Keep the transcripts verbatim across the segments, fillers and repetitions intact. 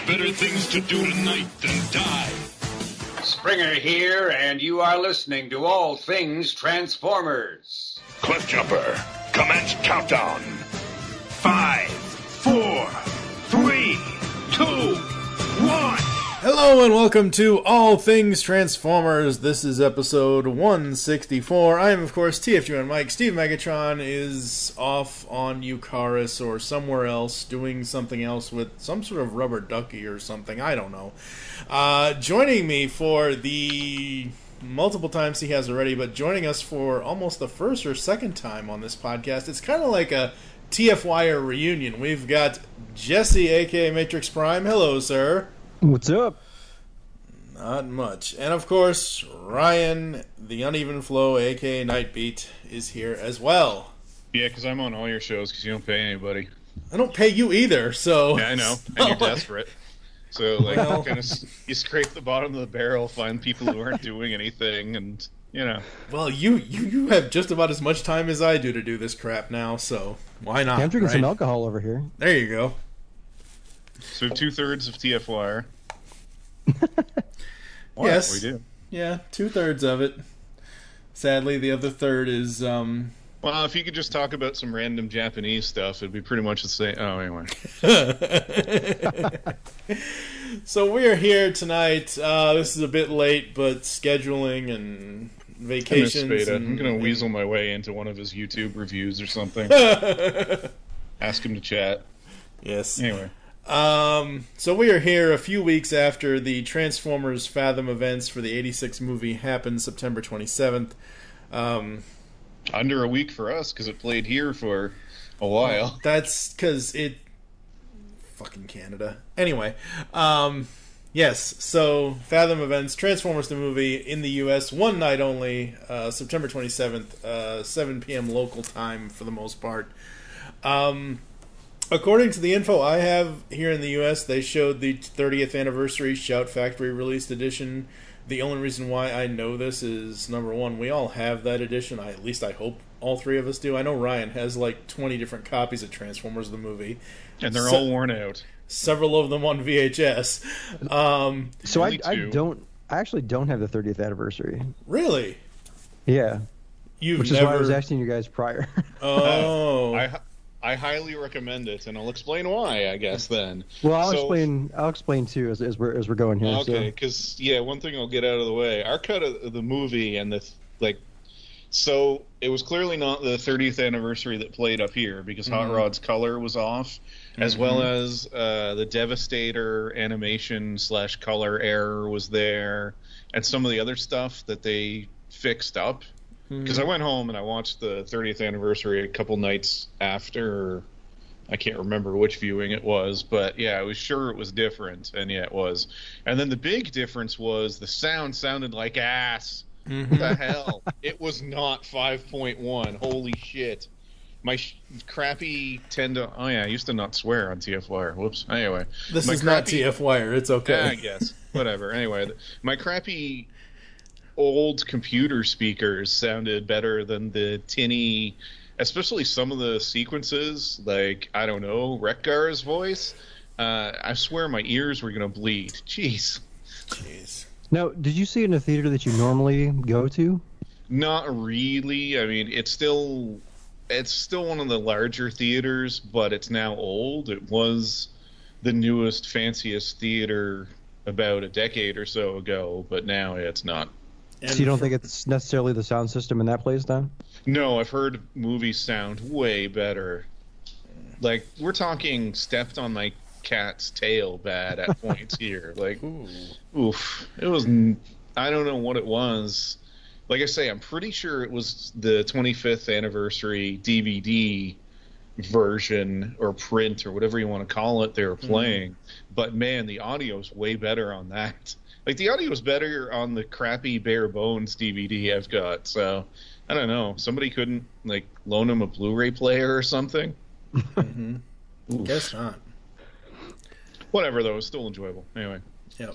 better things to do tonight than die. Springer here, and you are listening to All Things Transformers. Cliffjumper, commence countdown. Five, four, three, two, one. Hello and welcome to All Things Transformers. This is episode one sixty-four. I am, of course, T F U N Mike. Steve Megatron is off on Eucharis or somewhere else doing something else with some sort of rubber ducky or something. I don't know. Uh, joining me for the multiple times he has already, but joining us for almost the first or second time on this podcast. It's kind of like a T F Y R reunion. We've got Jesse, a k a. Matrix Prime. Hello, sir. What's up? Not much. And of course, Ryan, the Uneven Flow, a k a. Nightbeat, is here as well. Yeah, because I'm on all your shows because you don't pay anybody. I don't pay you either, so... Yeah, I know. And you're desperate. So, like, Well- you, kind of, you scrape the bottom of the barrel, find people who aren't doing anything, and, you know. Well, you, you, you have just about as much time as I do to do this crap now, so why not? Yeah, I'm drinking right? some alcohol over here. There you go. So two-thirds of T F Y R. What? Yes. We do. Yeah, two-thirds of it. Sadly, the other third is... um. Well, if you could just talk about some random Japanese stuff, it'd be pretty much the same. Oh, anyway. So we are here tonight. Uh, this is a bit late, but scheduling and I miss vacations. Spada. And, I'm going to and- weasel my way into one of his YouTube reviews or something. Ask him to chat. Yes. Anyway. Um, so we are here a few weeks after the Transformers Fathom events for the eighty-six movie happened September twenty-seventh. Um, Under a week for us, because it played here for a while. that's because it... Fucking Canada. Anyway, um, yes, so Fathom events, Transformers the movie in the U S, one night only, uh, September twenty-seventh, uh, seven p.m. local time for the most part. Um... According to the info I have here in the U S, they showed the thirtieth anniversary Shout Factory released edition. The only reason why I know this is, number one, we all have that edition. I, at least I hope all three of us do. I know Ryan has like twenty different copies of Transformers the movie. And they're So- all worn out. Several of them on V H S. Um, So I, Only I two. don't, I actually don't have the thirtieth anniversary. really? Yeah, You've which is never... why I was asking you guys prior. Oh. I I highly recommend it, and I'll explain why, I guess, then. well, I'll So- explain. I'll explain too as, as we're as we're going here. Okay, So. because, yeah, one thing I'll get out of the way. Our cut of the movie and the, like, so it was clearly not the thirtieth anniversary that played up here, because Hot Mhm. Rod's color was off, as Mhm. well as uh, the Devastator animation slash color error was there, and some of the other stuff that they fixed up. Because I went home and I watched the thirtieth anniversary a couple nights after. I can't remember which viewing it was, but yeah, I was sure it was different, and yeah, it was. And then the big difference was the sound sounded like ass. Mhm. What the hell? It was not five point one. Holy shit. My sh- crappy ten to... Oh yeah, I used to not swear on T F Y R. Whoops. Anyway. This my is not crappy- T F Y R. It's okay. Yeah, I guess. Whatever. Anyway, th- my crappy old computer speakers sounded better than the tinny, especially some of the sequences, like, I don't know, Wreck-Gar's voice. Uh, I swear my ears were going to bleed. Jeez. Jeez. Now, did you see it in a theater that you normally go to? Not really. I mean, it's still... It's still one of the larger theaters, but it's now old. It was the newest, fanciest theater about a decade or so ago, but now it's not. And so you don't for- think it's necessarily the sound system in that place, then? No, I've heard movies sound way better. Like, we're talking stepped on my cat's tail bad at points here. Like, Ooh. oof. It was... n- I don't know what it was. Like I say, I'm pretty sure it was the twenty-fifth anniversary D V D version or print or whatever you want to call it they were playing. But, man, the audio's way better on that. Like, the audio's better on the crappy bare bones D V D I've got, so... I don't know. Somebody couldn't, like, loan him a Blu-ray player or something? Mm-hmm. Oof. Guess not. Whatever, though. It was still enjoyable. Anyway. Yep.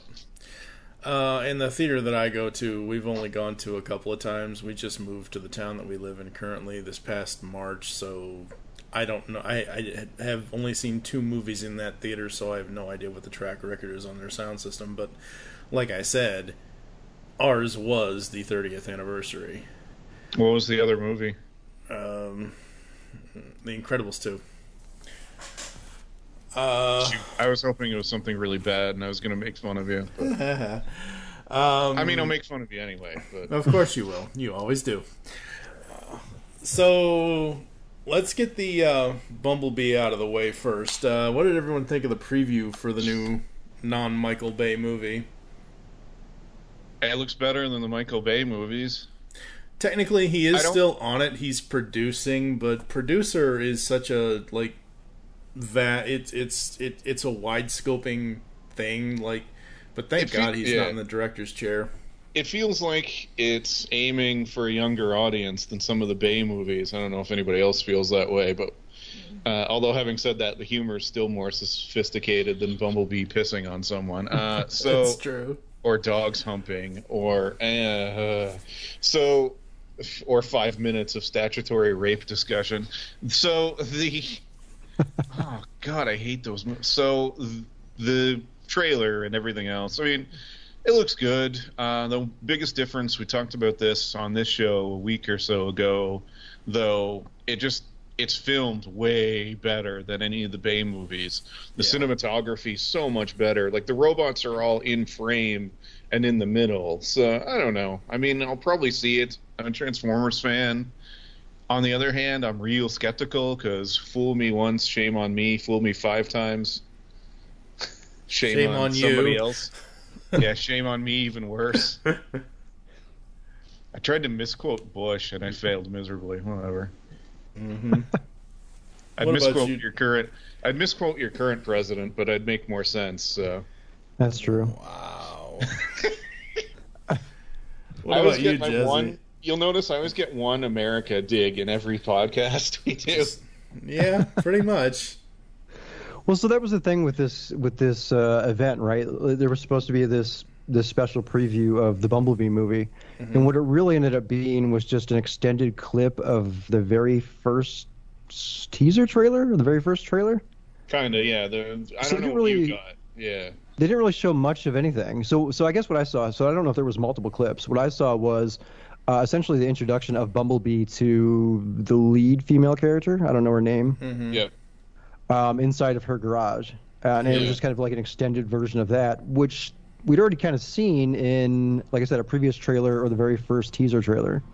Uh, in the theater that I go to, we've only gone to a couple of times. We just moved to the town that we live in currently this past March, so I don't know. I, I have only seen two movies in that theater, so I have no idea what the track record is on their sound system. But like I said, ours was the thirtieth anniversary. What was the other movie? Um, The Incredibles two. Uh, I was hoping it was something really bad, and I was going to make fun of you. But... um, I mean, I'll make fun of you anyway. But... Of course you will. You always do. Uh, so, let's get the uh, Bumblebee out of the way first. Uh, what did everyone think of the preview for the new non-Michael Bay movie? It looks better than the Michael Bay movies. Technically, he is still on it. He's producing, but producer is such a, like, that it's it's it, it's a wide scoping thing, like, but thank fe- God he's yeah. not in the director's chair. It feels like it's aiming for a younger audience than some of the Bay movies. I don't know if anybody else feels that way, but uh, although having said that, the humor is still more sophisticated than Bumblebee pissing on someone. Uh, so That's true. Or dogs humping, or uh, so, or five minutes of statutory rape discussion. So the oh god, I hate those movies. So the trailer and everything else, I mean, it looks good. Uh, the biggest difference, we talked about this on this show a week or so ago, though, it just it's filmed way better than any of the Bay movies. The yeah. cinematography so much better. Like, the robots are all in frame and in the middle. So I don't know. I mean, I'll probably see it. I'm a Transformers fan. On the other hand, I'm real skeptical because fool me once, shame on me. Fool me five times, shame, shame on, on somebody you. else. Yeah, shame on me, even worse. I tried to misquote Bush and I failed miserably. Whatever. Mm-hmm. I'd What about misquote you? your current. I'd misquote your current president, but I'd make more sense. So. That's true. Wow. I What always about you, get my Jesse? one. You'll notice I always get one America dig in every podcast we do. Yeah, pretty much. Well, so that was the thing with this with this uh, event, right? There was supposed to be this this special preview of the Bumblebee movie, Mm-hmm. and what it really ended up being was just an extended clip of the very first s- teaser trailer, or the very first trailer. Kind of, yeah. The, I So don't it know what really- you got. Yeah. They didn't really show much of anything. So, so I guess what I saw. So I don't know if there was multiple clips. What I saw was uh, essentially the introduction of Bumblebee to the lead female character. I don't know her name. Mm-hmm. Yep. Um, inside of her garage, uh, and it was Yeah. just kind of like an extended version of that, which we'd already kind of seen in, like I said, a previous trailer or the very first teaser trailer.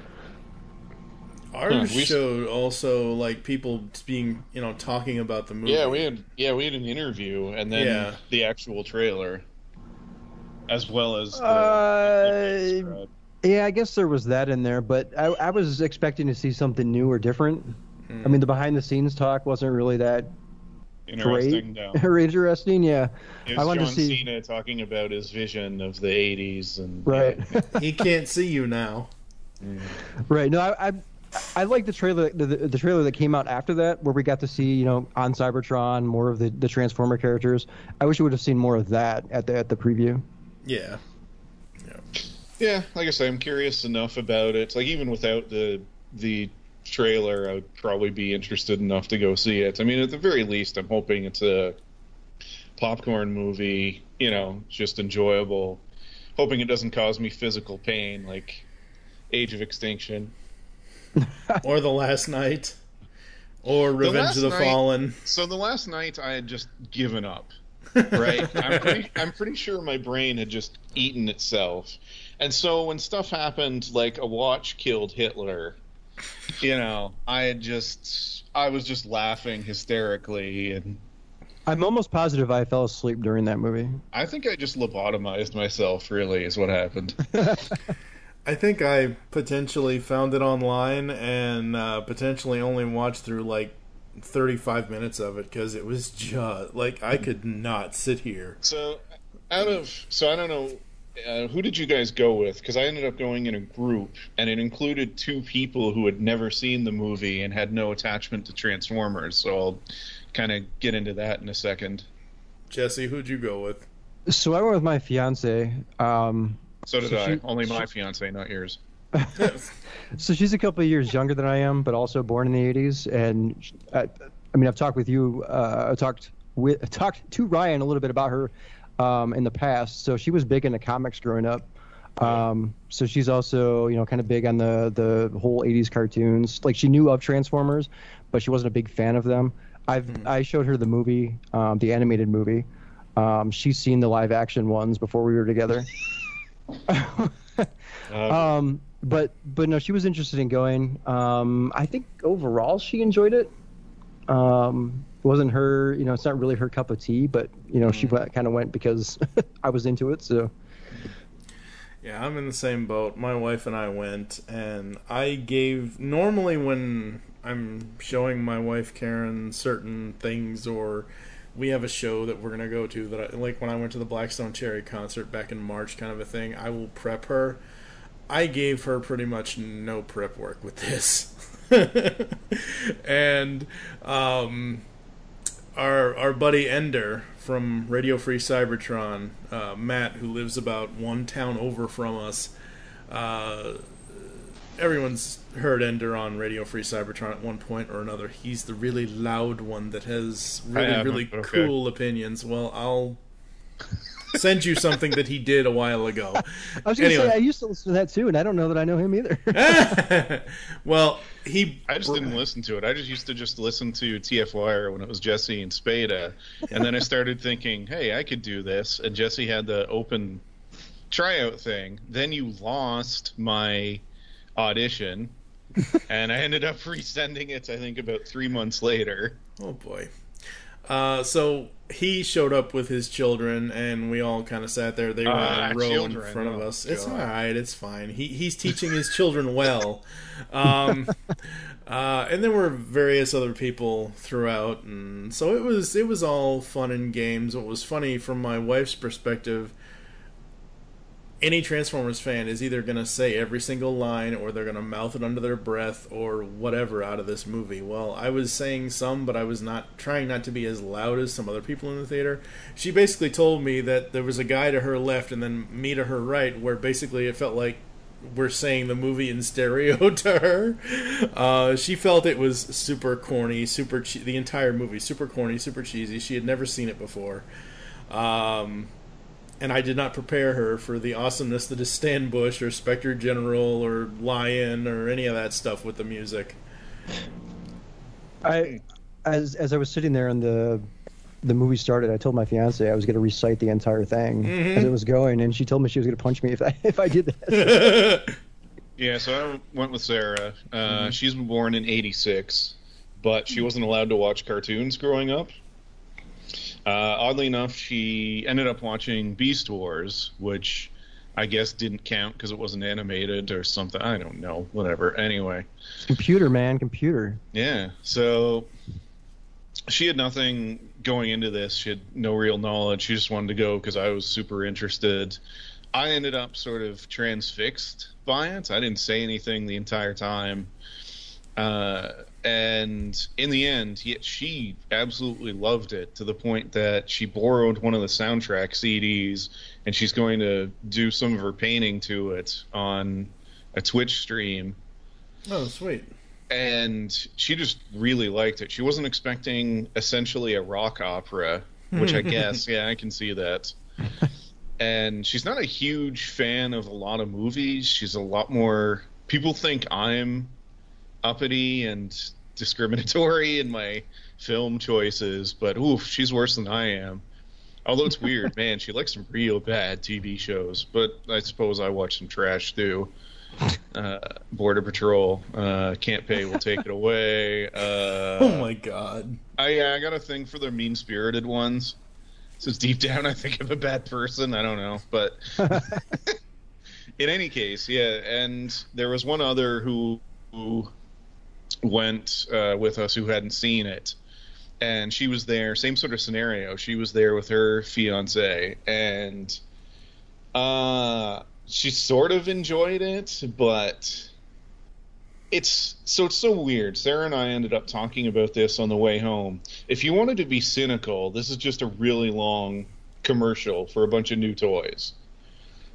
Ours Huh, we- showed also like people being, you know, talking about the movie. Yeah, we had yeah we had an interview and then Yeah. the actual trailer, as well as the, Uh, the Yeah, I guess there was that in there, but I, I was expecting to see something new or different. I mean, the behind-the-scenes talk wasn't really that interesting. great No. or interesting. Yeah, It I was wanted John to see. Cena talking about his vision of the eighties and Right, He can't see you now. right. No, I, I, I like the trailer, the, the, the trailer that came out after that, where we got to see, you know, on Cybertron more of the, the Transformer characters. I wish we would have seen more of that at the at the preview. Yeah. Yeah, like I say, I'm curious enough about it. Like, even without the the trailer, I would probably be interested enough to go see it. I mean, at the very least, I'm hoping it's a popcorn movie, you know, just enjoyable. Hoping it doesn't cause me physical pain, like Age of Extinction. Or The Last Night. Or Revenge Last of the Night- Fallen. So the last night, I had just given up. Right? I'm pretty, I'm pretty sure my brain had just eaten itself. And so when stuff happened, like a watch killed Hitler, you know, I had just, I was just laughing hysterically, and I'm almost positive I fell asleep during that movie. I think I just lobotomized myself, really, is what happened. I think I potentially found it online and uh, potentially only watched through like thirty-five minutes of it because it was just like I could not sit here. So, out of, so I don't know, uh, who did you guys go with? Because I ended up going in a group, and it included two people who had never seen the movie and had no attachment to Transformers. So I'll kind of get into that in a second. Jesse, who'd you go with? So I went with my fiance. Um, So did So I. she- Only my fiance, not yours. So she's a couple of years younger than I am, but also born in the eighties. And I, I mean, I've talked with you, uh, I talked with talked to Ryan a little bit about her um, in the past. So she was big into comics growing up. Um, so she's also, you know, kind of big on the the whole eighties cartoons. Like she knew of Transformers, but she wasn't a big fan of them. I've mm. I showed her the movie, um, the animated movie. Um, she's seen the live action ones before we were together. um, but but no, she was interested in going. Um, I think overall she enjoyed it. Um, it wasn't her, you know, it's not really her cup of tea, but you know, mm. she kind of went because I was into it. So. Yeah, I'm in the same boat. My wife and I went, and I gave normally when I'm showing my wife Karen certain things, or we have a show that we're gonna go to that I, like when I went to the Blackstone Cherry concert back in March, kind of a thing. I will prep her. I gave her pretty much no prep work with this, and um, our our buddy Ender from Radio Free Cybertron, uh, Matt, who lives about one town over from us. Uh, everyone's heard Ender on Radio Free Cybertron at one point or another. He's the really loud one that has really, really okay. cool opinions. Well, I'll send you something that he did a while ago. I was going to anyway. say, I used to listen to that too, and I don't know that I know him either. Well, he... I just didn't listen to it. I just used to just listen to T F Wire when it was Jesse and Spada, and then I started thinking, hey, I could do this, and Jesse had the open tryout thing. Then you lost my audition, and I ended up resending it, I think, about three months later. Oh, boy. Uh, so he showed up with his children, and we all kind of sat there. They were uh, in a row children. in front of oh, us. It's God. all right. It's fine. He he's teaching his children well. Um, uh, and there were various other people throughout, and so it was it was all fun and games. What was funny from my wife's perspective, any Transformers fan is either going to say every single line, or they're going to mouth it under their breath, or whatever out of this movie. Well, I was saying some, but I was not trying not to be as loud as some other people in the theater. She basically told me that there was a guy to her left and then me to her right, where basically it felt like we're saying the movie in stereo to her. Uh, she felt it was super corny, super che- the entire movie, super corny, super cheesy. She had never seen it before. Um... And I did not prepare her for the awesomeness that is Stan Bush or Spectre General or Lion or any of that stuff with the music. I, as as I was sitting there and the the movie started, I told my fiance I was going to recite the entire thing mm-hmm. as it was going, and she told me she was going to punch me if I if I did that. Yeah, so I went with Sarah. Uh, mm-hmm. She's born in eighty-six, but she wasn't allowed to watch cartoons growing up. Uh, oddly enough, she ended up watching Beast Wars, which I guess didn't count because it wasn't animated or something. I don't know. Whatever. Anyway. Computer, man. Computer. Yeah. So she had nothing going into this. She had no real knowledge. She just wanted to go because I was super interested. I ended up sort of transfixed by it. I didn't say anything the entire time. Uh, and in the end, he, she absolutely loved it to the point that she borrowed one of the soundtrack C Ds, and she's going to do some of her painting to it on a Twitch stream. Oh, sweet. And she just really liked it. She wasn't expecting essentially a rock opera, which I guess, yeah, I can see that. And she's not a huge fan of a lot of movies. She's a lot more... People think I'm uppity and discriminatory in my film choices, but oof, she's worse than I am. Although it's weird, man, she likes some real bad T V shows, but I suppose I watch some trash too. Uh, Border Patrol, uh, Can't Pay Will Take It Away. Uh, oh my god. I, I got a thing for the mean-spirited ones. So deep down I think I'm a bad person, I don't know, but in any case, yeah, and there was one other who, who went uh, with us who hadn't seen it, and she was there, same sort of scenario. She was there with her fiance, and uh, she sort of enjoyed it, but it's so it's so weird. Sarah and I ended up talking about this on the way home. If you wanted to be cynical, this is just a really long commercial for a bunch of new toys.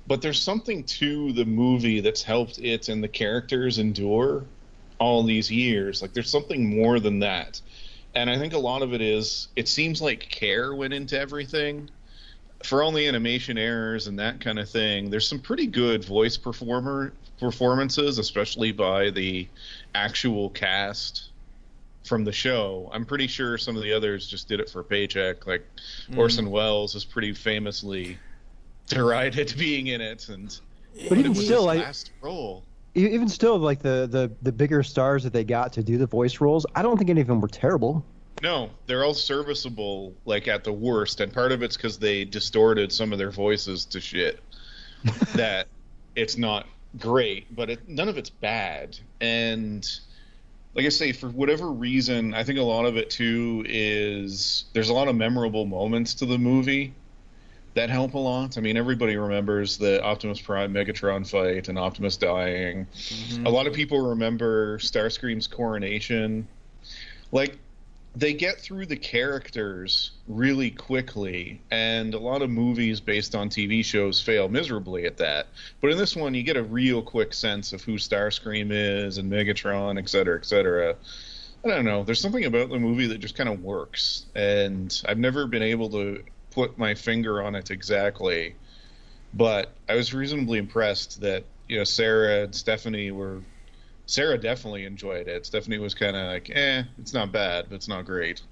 but there's something to the movie that's helped it and the characters endure all these years. Like, there's something more than that. And I think a lot of it is, it seems like care went into everything. For all the animation errors and that kind of thing, there's some pretty good voice performer performances, especially by the actual cast from the show. I'm pretty sure some of the others just did it for a paycheck. Like mm. Orson Welles is pretty famously derided being in it, and but even it was still, his like, last role. Even still, like the, the the bigger stars that they got to do the voice roles, I don't think any of them were terrible. No, they're all serviceable, like at the worst, and part of it's because they distorted some of their voices to shit. That it's not great, but it, none of it's bad. And like I say, for whatever reason, I think a lot of it too is there's a lot of memorable moments to the movie that help a lot. I mean, everybody remembers the Optimus Prime Megatron fight and Optimus dying. Mm-hmm. A lot of people remember Starscream's coronation. Like, they get through the characters really quickly, and a lot of movies based on T V shows fail miserably at that. But in this one, you get a real quick sense of who Starscream is and Megatron, et cetera, et cetera. I don't know. There's something about the movie that just kind of works, and I've never been able to put my finger on it exactly. But I was reasonably impressed that, you know, Sarah and Stephanie were... Sarah definitely enjoyed it. Stephanie was kind of like, eh, it's not bad, but it's not great.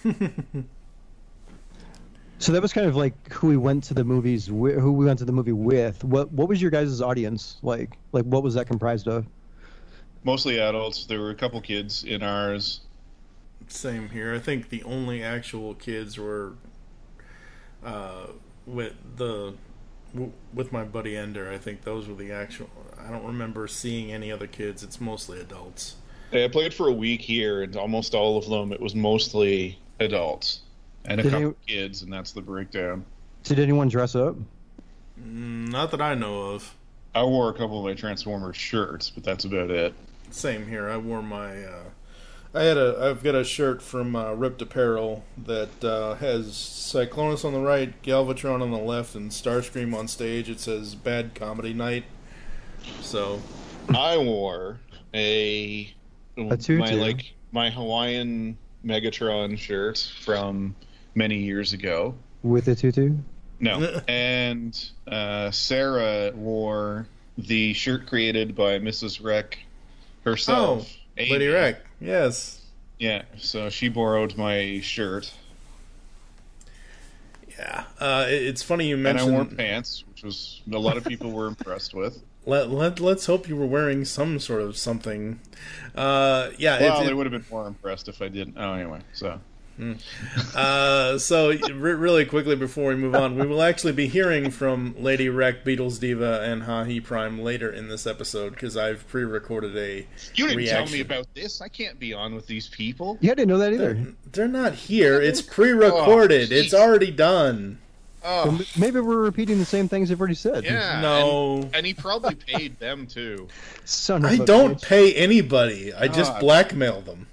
So that was kind of like who we went to the movies, wi- who we went to the movie with. What what was your guys' audience like? Like, what was that comprised of? Mostly adults. There were a couple kids in ours. Same here. I think the only actual kids were uh, with the w- with my buddy Ender. I think those were the actual. I don't remember seeing any other kids. It's mostly adults. I played for a week here, and almost all of them, it was mostly adults and a Did couple you- kids, and that's the breakdown. Did anyone dress up? Mm, not that I know of. I wore a couple of my Transformers shirts, but that's about it. Same here. I wore my. Uh, I had a. I've got a shirt from uh, Ripped Apparel that uh, has Cyclonus on the right, Galvatron on the left, and Starscream on stage. It says "Bad Comedy Night." So, I wore a, A tutu. my like my Hawaiian Megatron shirt from many years ago. With a tutu? No, and uh, Sarah wore the shirt created by Missus Rec herself. oh, Amy. Lady Rec. Yes. Yeah, so she borrowed my shirt, Yeah. Uh, it- it's funny you and I mentioned. wore pants, which was a lot of people were impressed with. Let, let, let's hope you were wearing some sort of something. Uh, yeah. Well, it's, they it, would have been more impressed if I didn't. Oh, anyway, so. uh, so, re- really quickly before we move on, we will actually be hearing from Lady Rec, Beatles Diva, and Ha-He Prime later in this episode, because I've pre-recorded a You didn't reaction. tell me about this. I can't be on with these people. Yeah, I didn't know that either. They're, they're not here. It's pre-recorded. Oh, it's jeez. already done. Oh, Well, m- maybe we're repeating the same things they've already said. yeah. No. And, and he probably paid them, too. Son of I a don't bitch. pay anybody. I just God. blackmail them.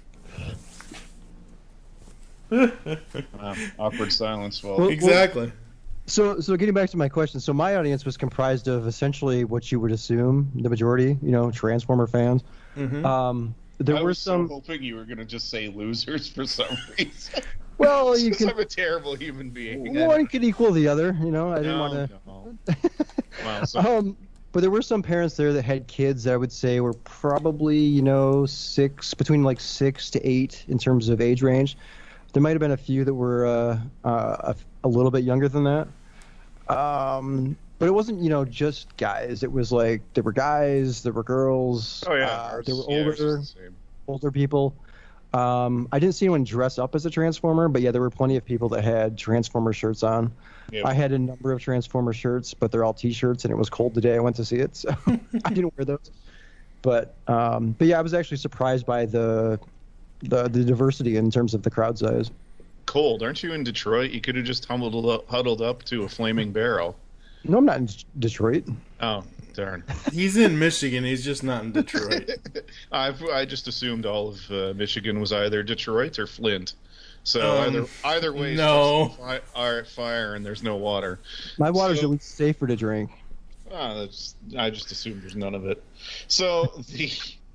Wow, awkward silence. Well, Well, Exactly. So, so getting back to my question, so my audience was comprised of essentially what you would assume the majority, you know, Transformer fans. Mhm. Um, there I were was some. so hoping you were going to just say losers for some reason. Well, you Since can. I'm a terrible human being. One could equal the other, you know. I didn't no, want to. no. Wow, so Um, but there were some parents there that had kids that I would say were probably, you know, six, between like six to eight in terms of age range. There might have been a few that were uh, uh, a, a little bit younger than that. Um, but it wasn't, you know, just guys. It was like there were guys, there were girls, oh yeah, uh, ours- there were yeah, ours older, is the same. older people. Um, I didn't see anyone dress up as a Transformer, but yeah, there were plenty of people that had Transformer shirts on. Yep. I had a number of Transformer shirts, but they're all T-shirts, and it was cold the day I went to see it, so I didn't wear those. But um, but yeah, I was actually surprised by the, the the diversity in terms of the crowd size. Cold, aren't you in Detroit? You could have just huddled up, huddled up to a flaming barrel. No, I'm not in Detroit. Oh, darn. He's in Michigan. He's just not in Detroit. I've, I just assumed all of uh, Michigan was either Detroit or Flint. So Um, either either way, no. fi- are at fire and there's no water. My water's So- at least safer to drink. Ah, that's, I just assumed there's none of it. So the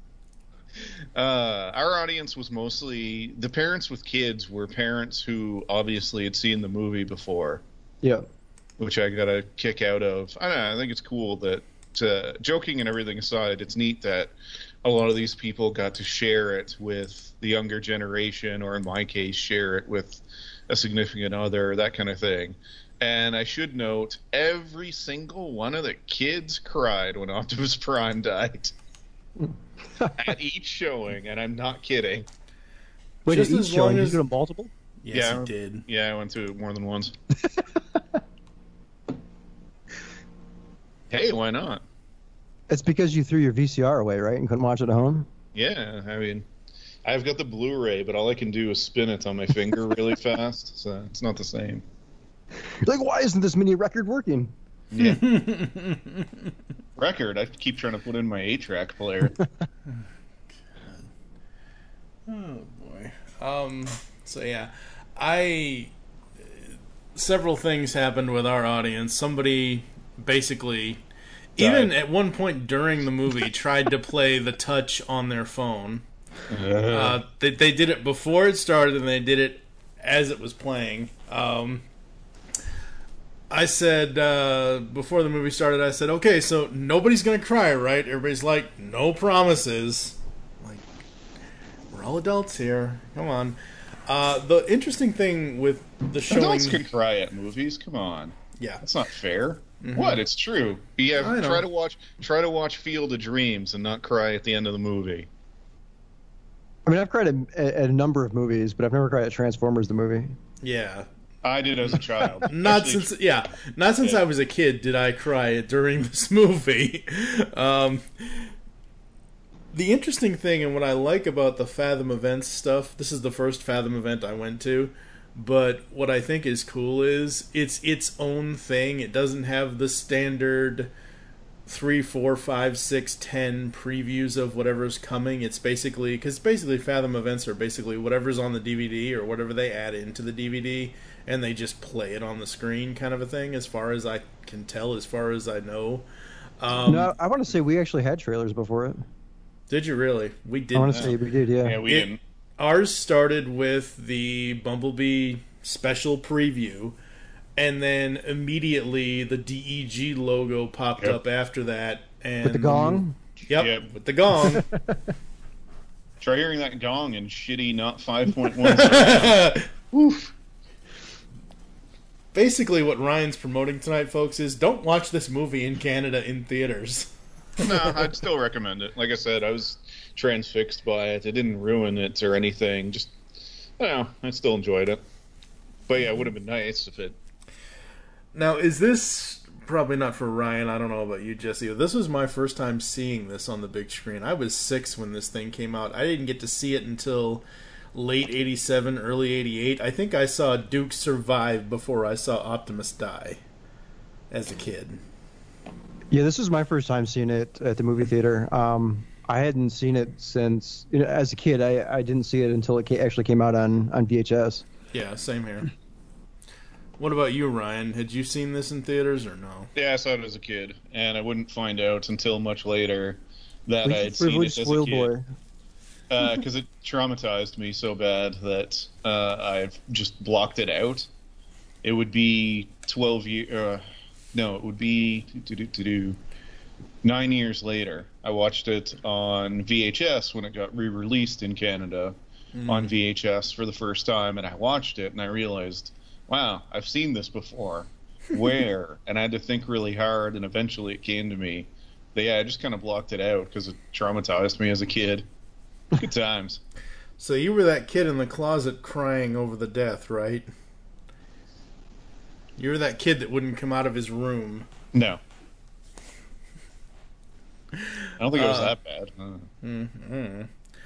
uh, our audience was mostly the parents with kids were parents who obviously had seen the movie before. Yeah. Which I got a kick out of. I don't know. I think it's cool that, uh, joking and everything aside, it's neat that a lot of these people got to share it with the younger generation, or in my case, share it with a significant other, that kind of thing. And I should note, every single one of the kids cried when Optimus Prime died at each showing, and I'm not kidding. Wait, Just each as showing, long you as- go to multiple? Yes, Yeah. he did. Yeah, I went to it more than once. Hey, why not? It's because you threw your V C R away, right, and couldn't watch it at home? Yeah, I mean, I've got the Blu-ray, but all I can do is spin it on my finger really fast, so it's not the same. You're like, why isn't this mini record working? Yeah. Record, I keep trying to put in my eight-track player. Oh boy. Um. So yeah, I. Several things happened with our audience. Somebody basically, even at one point during the movie, tried to play the touch on their phone. Uh, they they did it before it started, and they did it as it was playing. Um. I said, uh, before the movie started, I said, okay, so nobody's going to cry, right? Everybody's like, no promises. I'm like, we're all adults here. Come on. Uh, the interesting thing with the showing... Adults can cry at movies, come on. Yeah. That's not fair. What? It's true. Yeah, I know. try to watch try to watch Field of Dreams and not cry at the end of the movie. I mean, I've cried at, at a number of movies, but I've never cried at Transformers, the movie. Yeah. I did as a child. Not Actually, since, yeah, not since Yeah. I was a kid did I cry during this movie. Um, the interesting thing, and what I like about the Fathom events stuff, this is the first Fathom event I went to, but what I think is cool is it's its own thing. It doesn't have the standard three, four, five, six, ten previews of whatever's coming. It's basically, because basically Fathom events are basically whatever's on the D V D or whatever they add into the D V D, and they just play it on the screen, kind of a thing, as far as I can tell, as far as I know. Um, no, I want to say we actually had trailers before it. Did you really? We did. I want to say we did, yeah. Yeah, we It- didn't. Ours started with the Bumblebee special preview, and then immediately the D E G logo popped Yep. up after that. And With the gong? Yep, Yep. with the gong. Try hearing that gong in shitty not five point one. Oof. Basically, what Ryan's promoting tonight, folks, is don't watch this movie in Canada in theaters. No, I'd still recommend it. Like I said, I was transfixed by it. It didn't ruin it or anything. Just, I don't know, I still enjoyed it. But yeah, it would have been nice if it... Now, is this probably not for Ryan? I don't know about you, Jesse. This was my first time seeing this on the big screen. I was six when this thing came out. I didn't get to see it until late eighty-seven, early eighty-eight. I think I saw Duke survive before I saw Optimus die as a kid. Yeah, this was my first time seeing it at the movie theater. Um, I hadn't seen it since, you know, as a kid, I, I didn't see it until it ca- actually came out on, on V H S. Yeah, same here. What about you, Ryan? Had you seen this in theaters or no? Yeah, I saw it as a kid, and I wouldn't find out until much later that I Like had a seen it privileged as a spoiled kid. boy. Because it traumatized me so bad that uh, I've just blocked it out. It would be twelve years. Uh, no, it would be do, do, do, do, nine years later. I watched it on V H S when it got re-released in Canada on V H S for the first time, and I watched it and I realized, wow, I've seen this before. Where? And I had to think really hard, and eventually it came to me. But yeah, I just kind of blocked it out because it traumatized me as a kid. Good times. So you were that kid in the closet crying over the death, right? You were that kid that wouldn't come out of his room. No. I don't think it was Uh, that bad. Uh, Mm-hmm.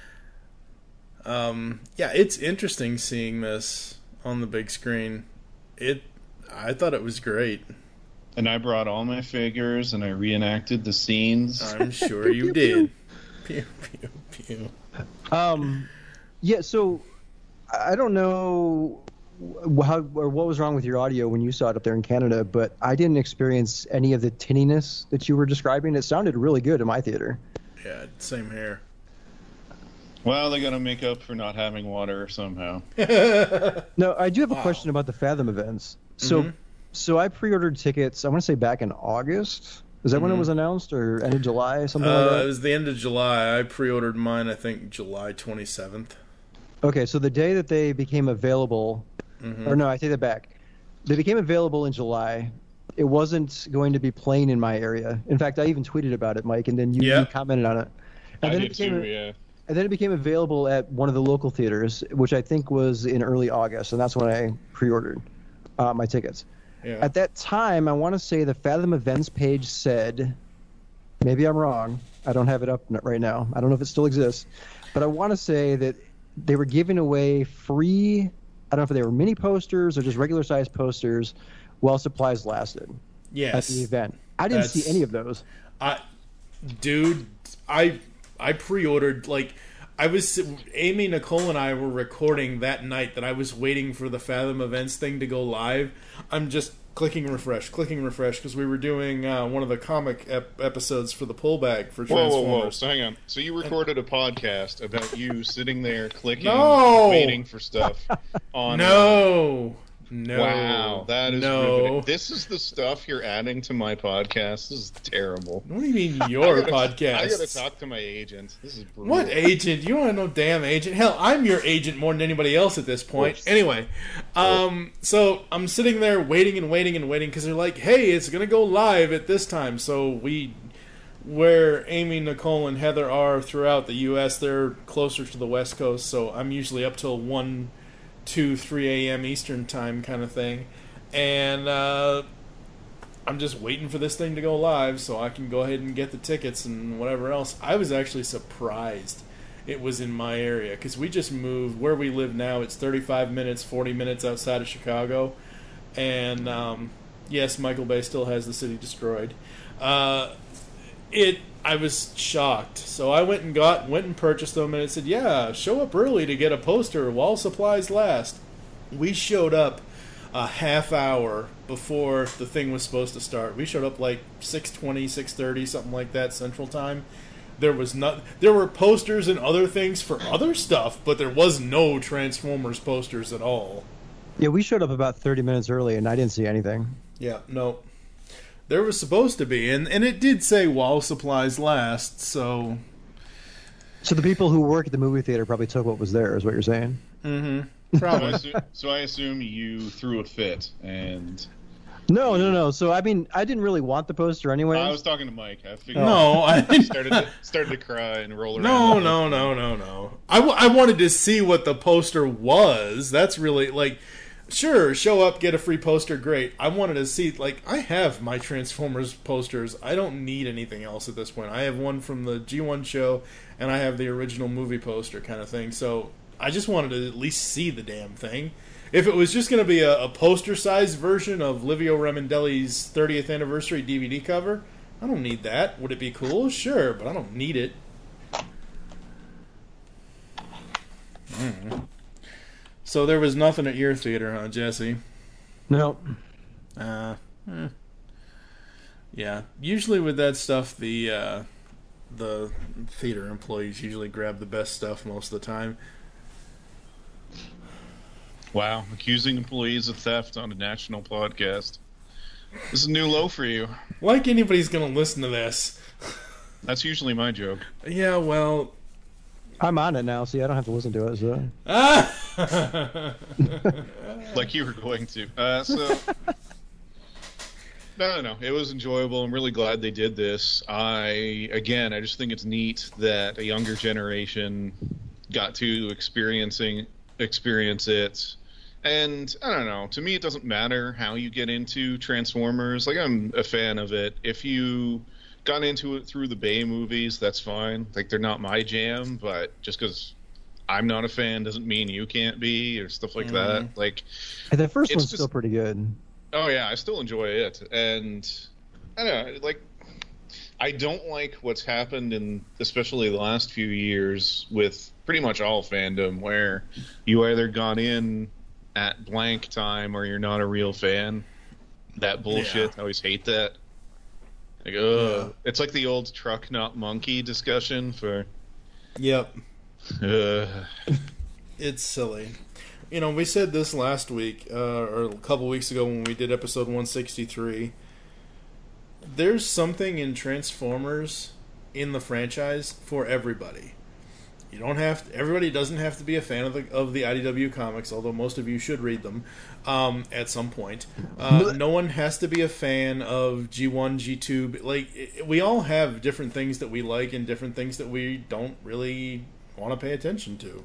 Um, yeah, it's interesting seeing this on the big screen. It, I thought it was great. and I brought all my figures and I reenacted the scenes. I'm sure you did. Pew pew pew. Um, yeah, so I don't know wh- how or what was wrong with your audio when you saw it up there in Canada, but I didn't experience any of the tinniness that you were describing. It sounded really good in my theater. Yeah, same here. Well, they got to make up for not having water somehow. No, I do have a Wow. question about the Fathom events. So, Mhm. so I pre-ordered tickets. I want to say back in August. Is that when it was announced, or end of July, something like Uh, that? it was the end of July. I pre-ordered mine, I think, July twenty-seventh. Okay, so the day that they became available, Mhm. or no, I take that back. They became available in July. It wasn't going to be playing in my area. In fact, I even tweeted about it, Mike, and then you, Yeah. you commented on it. And I then it did became, too, yeah. and then it became available at one of the local theaters, which I think was in early August, and that's when I pre-ordered uh, my tickets. Yeah. At that time, I want to say the Fathom Events page said, maybe I'm wrong, I don't have it up n- right now, I don't know if it still exists, but I want to say that they were giving away free, I don't know if they were mini posters or just regular sized posters while supplies lasted at yes. the event. I didn't see That's- any of those. I, dude, I I pre-ordered like I was Amy, Nicole, and I were recording that night that I was waiting for the Fathom Events thing to go live. I'm just clicking refresh, clicking refresh because we were doing uh, one of the comic ep- episodes for the pullback for Whoa, whoa, Transformers. whoa. So hang on. So you recorded a podcast about you sitting there clicking, No! waiting for stuff on. No, no, Wow, that is no. riveting. This is the stuff you're adding to my podcast. This is terrible. What do you mean your I gotta, podcast? I gotta talk to my agent. This is brutal. What agent? You don't have no damn agent. Hell, I'm your agent more than anybody else at this point. Oops. Anyway, um, so I'm sitting there waiting and waiting and waiting because they're like, "Hey, it's gonna go live at this time." So we, where Amy, Nicole, and Heather are throughout the U S, they're closer to the West Coast. So I'm usually up till one, two, three a.m. Eastern time kind of thing, and uh, I'm just waiting for this thing to go live so I can go ahead and get the tickets and whatever else. I was actually surprised it was in my area because we just moved. Where we live now, it's thirty-five minutes, forty minutes outside of Chicago. And um, yes, Michael Bay still has the city destroyed. Uh, it. I was shocked. So I went and got, went and purchased them, and it said, yeah, show up early to get a poster while supplies last. We showed up a half hour before the thing was supposed to start. We showed up like six twenty, six thirty, something like that Central Time. There was not there were posters and other things for other stuff, but there was no Transformers posters at all. Yeah, we showed up about thirty minutes early, and I didn't see anything. Yeah, no. There was supposed to be, and, and it did say while supplies last, so So the people who work at the movie theater probably took what was there, is what you're saying? mm-hmm. So I, Probably. assume, so I assume you threw a fit, and No, no, no. So I mean, I didn't really want the poster anyway. I was talking to Mike. I figured No, I I started to, started to cry and roll around. No, no, no, no, no. I, w- I wanted to see what the poster was. That's really, like, sure, show up, get a free poster, great. I wanted to see, like, I have my Transformers posters. I don't need anything else at this point. I have one from the G one show, and I have the original movie poster kind of thing. So I just wanted to at least see the damn thing. If it was just going to be a, a poster-sized version of Livio Remendelli's thirtieth anniversary D V D cover, I don't need that. Would it be cool? Sure, but I don't need it. Mm. So there was nothing at your theater, huh, Jesse? No. Uh, eh. Yeah. Usually with that stuff, the uh, the theater employees usually grab the best stuff most of the time. Wow, accusing employees of theft on a national podcast. This is a new low for you. Like anybody's going to listen to this. That's usually my joke. Yeah, well... I'm on it now. See, I don't have to listen to it. So. Ah! Like you were going to. Uh, so, no, no, no. It was enjoyable. I'm really glad they did this. I, again, I just think it's neat that a younger generation got to experiencing experience it. And I don't know. To me, it doesn't matter how you get into Transformers. Like, I'm a fan of it. If you got into it through the Bay movies, that's fine. Like, they're not my jam, but just because I'm not a fan doesn't mean you can't be, or stuff like Mhm. that. Like, And the first It's one's just- still pretty good. oh yeah, I still enjoy it, and I don't know, like, I don't like what's happened in especially the last few years with pretty much all fandom, where you either got in at blank time or you're not a real fan. That bullshit. Yeah. I always hate that. Like, ugh. Yeah. It's like the old truck not monkey discussion for. Yep. Uh. It's silly. You know, we said this last week, uh, or a couple weeks ago when we did episode one sixty-three. There's something in Transformers in the franchise for everybody. You don't have to, everybody doesn't have to be a fan of the of the I D W comics, although most of you should read them um, at some point. Uh, no one has to be a fan of G one, G two. Like, it, we all have different things that we like and different things that we don't really want to pay attention to.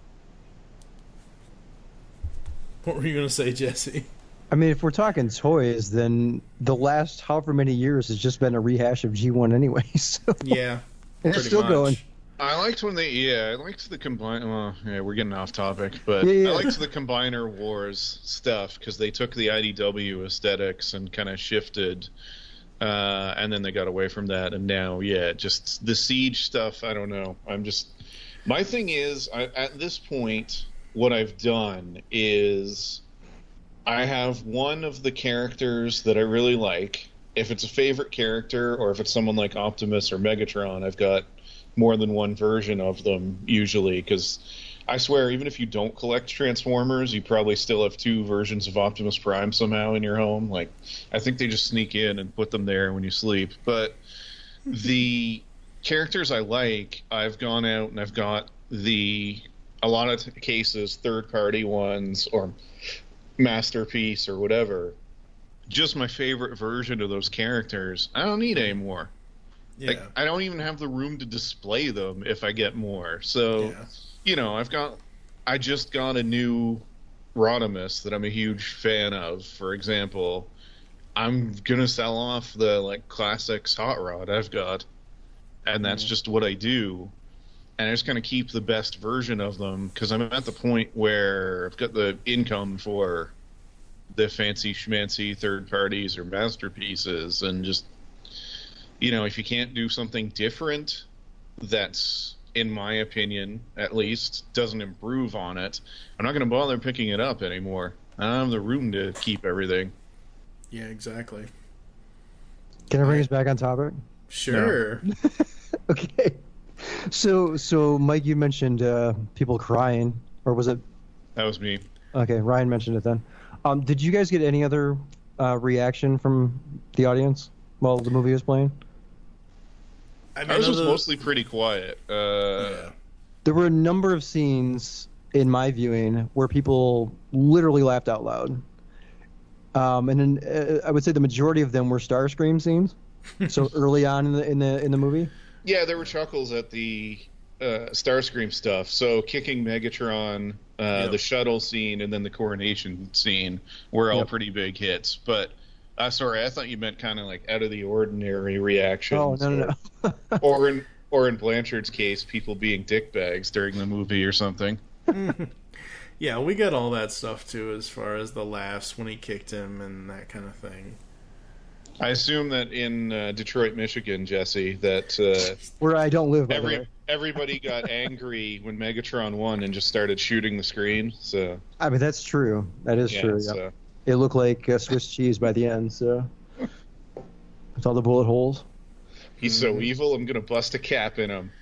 What were you going to say, Jesse? I mean, if we're talking toys, then the last however many years has just been a rehash of G one anyway. So. Yeah. And it's still much. going. I liked when they, yeah, I liked the combine. Well, yeah, we're getting off topic, but Yeah, yeah. I liked the Combiner Wars stuff because they took the I D W aesthetics and kind of shifted, uh, and then they got away from that, and now, yeah, just the Siege stuff. I don't know. I'm just, my thing is, I, at this point, what I've done is, I have one of the characters that I really like. If it's a favorite character, or if it's someone like Optimus or Megatron, I've got more than one version of them usually, because I swear even if you don't collect Transformers, you probably still have two versions of Optimus Prime somehow in your home. Like, I think they just sneak in and put them there when you sleep. But the characters I like, I've gone out and I've got the, a lot of cases, third party ones or Masterpiece or whatever, just my favorite version of those characters. I don't need any more. Yeah. Like, I don't even have the room to display them if I get more. So, Yeah. you know, I've got, I just got a new Rodimus that I'm a huge fan of, for example. I'm going to sell off the, like, classics Hot Rod I've got, and that's Mm. just what I do. And I just kind of keep the best version of them, because I'm at the point where I've got the income for the fancy schmancy third parties or masterpieces, and just, you know, if you can't do something different that's, in my opinion, at least, doesn't improve on it, I'm not going to bother picking it up anymore. I don't have the room to keep everything. Yeah, exactly. Can I bring us back on topic? Sure. Okay. So, so Mike, you mentioned uh, people crying, or was it? That was me. Okay, Ryan mentioned it then. Um, did you guys get any other uh, reaction from the audience while the movie was playing? I mean, Ours was other- mostly pretty quiet. Uh, Yeah. There were a number of scenes in my viewing where people literally laughed out loud. Um, and then, uh, I would say the majority of them were Starscream scenes. So early on in the in the in the movie. Yeah, there were chuckles at the uh, Starscream stuff. So kicking Megatron, uh, Yep. the shuttle scene, and then the coronation scene were all Yep. pretty big hits. But uh, sorry, I thought you meant kind of like out of the ordinary reactions. Oh no no no. Or, or in or in Blanchard's case, people being dickbags during the movie or something. Yeah, we got all that stuff too, as far as the laughs when he kicked him and that kind of thing. I assume that in uh, Detroit, Michigan, Jesse, that uh, Where I don't live, by the every way. everybody got angry when Megatron won and just started shooting the screen. So I mean that's true. That is yeah, true. Yeah. so. It looked like uh, Swiss cheese by the end. So with all the bullet holes. He's so evil, I'm going to bust a cap in him.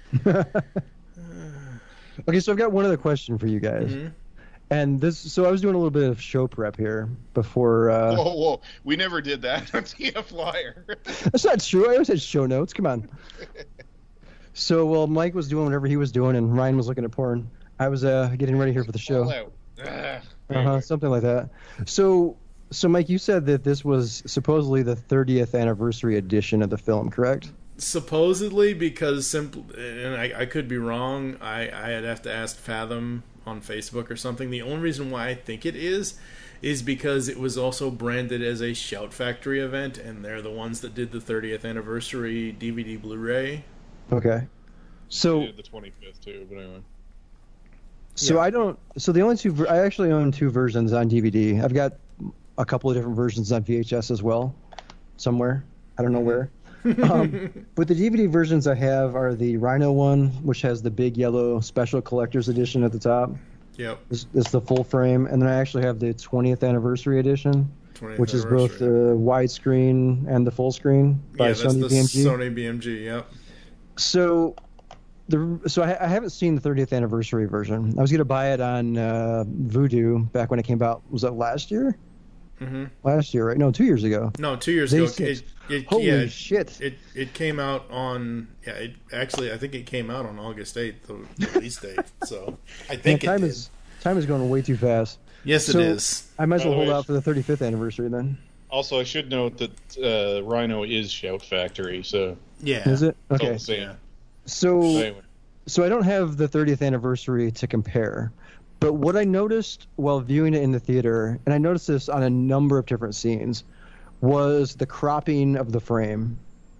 Okay, so I've got one other question for you guys. Mm-hmm. And this, so I was doing a little bit of show prep here before. Uh, Whoa, whoa. We never did that on T F Flyer. That's not true. I always had show notes. Come on. So, well, Mike was doing whatever he was doing, and Ryan was looking at porn. I was uh, getting ready here for the show. Fallout. Ah, Uh-huh, something like that. So, so Mike, you said that this was supposedly the thirtieth anniversary edition of the film, correct? Supposedly, because simple, and I, I could be wrong. I I'd have to ask Fathom on Facebook or something. The only reason why I think it is, is because it was also branded as a Shout Factory event, and they're the ones that did the thirtieth anniversary D V D Blu-ray. Okay. So, yeah, the twenty-fifth too, but anyway. so Yeah. I don't. So the only two. ver- I actually own two versions on D V D. I've got a couple of different versions on V H S as well, somewhere. I don't know where. um, but the D V D versions I have are the Rhino one, which has the big yellow special collector's edition at the top, Yep. This, this is the full frame, and then I actually have the twentieth anniversary edition, twentieth which is both the anniversary. widescreen and the full screen by yeah, that's Sony the B M G. Sony B M G. Yep. So, the so I, I haven't seen the thirtieth anniversary version. I was gonna buy it on uh, Vudu back when it came out. Was that last year? Mm-hmm. Last year, right? No, two years ago. No, two years Day ago. six. It, it, Holy yeah, shit! It it came out on yeah. It actually I think it came out on August eighth, the release date. So I think Man, it time did. is time is going way too fast. Yes, So, it is. I might as By well the hold way, out for the thirty-fifth anniversary then. Also, I should note that uh, Rhino is Shout Factory, so Yeah. Is it it's all okay? the same. Yeah. So. Anyway. So I don't have the thirtieth anniversary to compare, but what I noticed while viewing it in the theater, and I noticed this on a number of different scenes, was the cropping of the frame.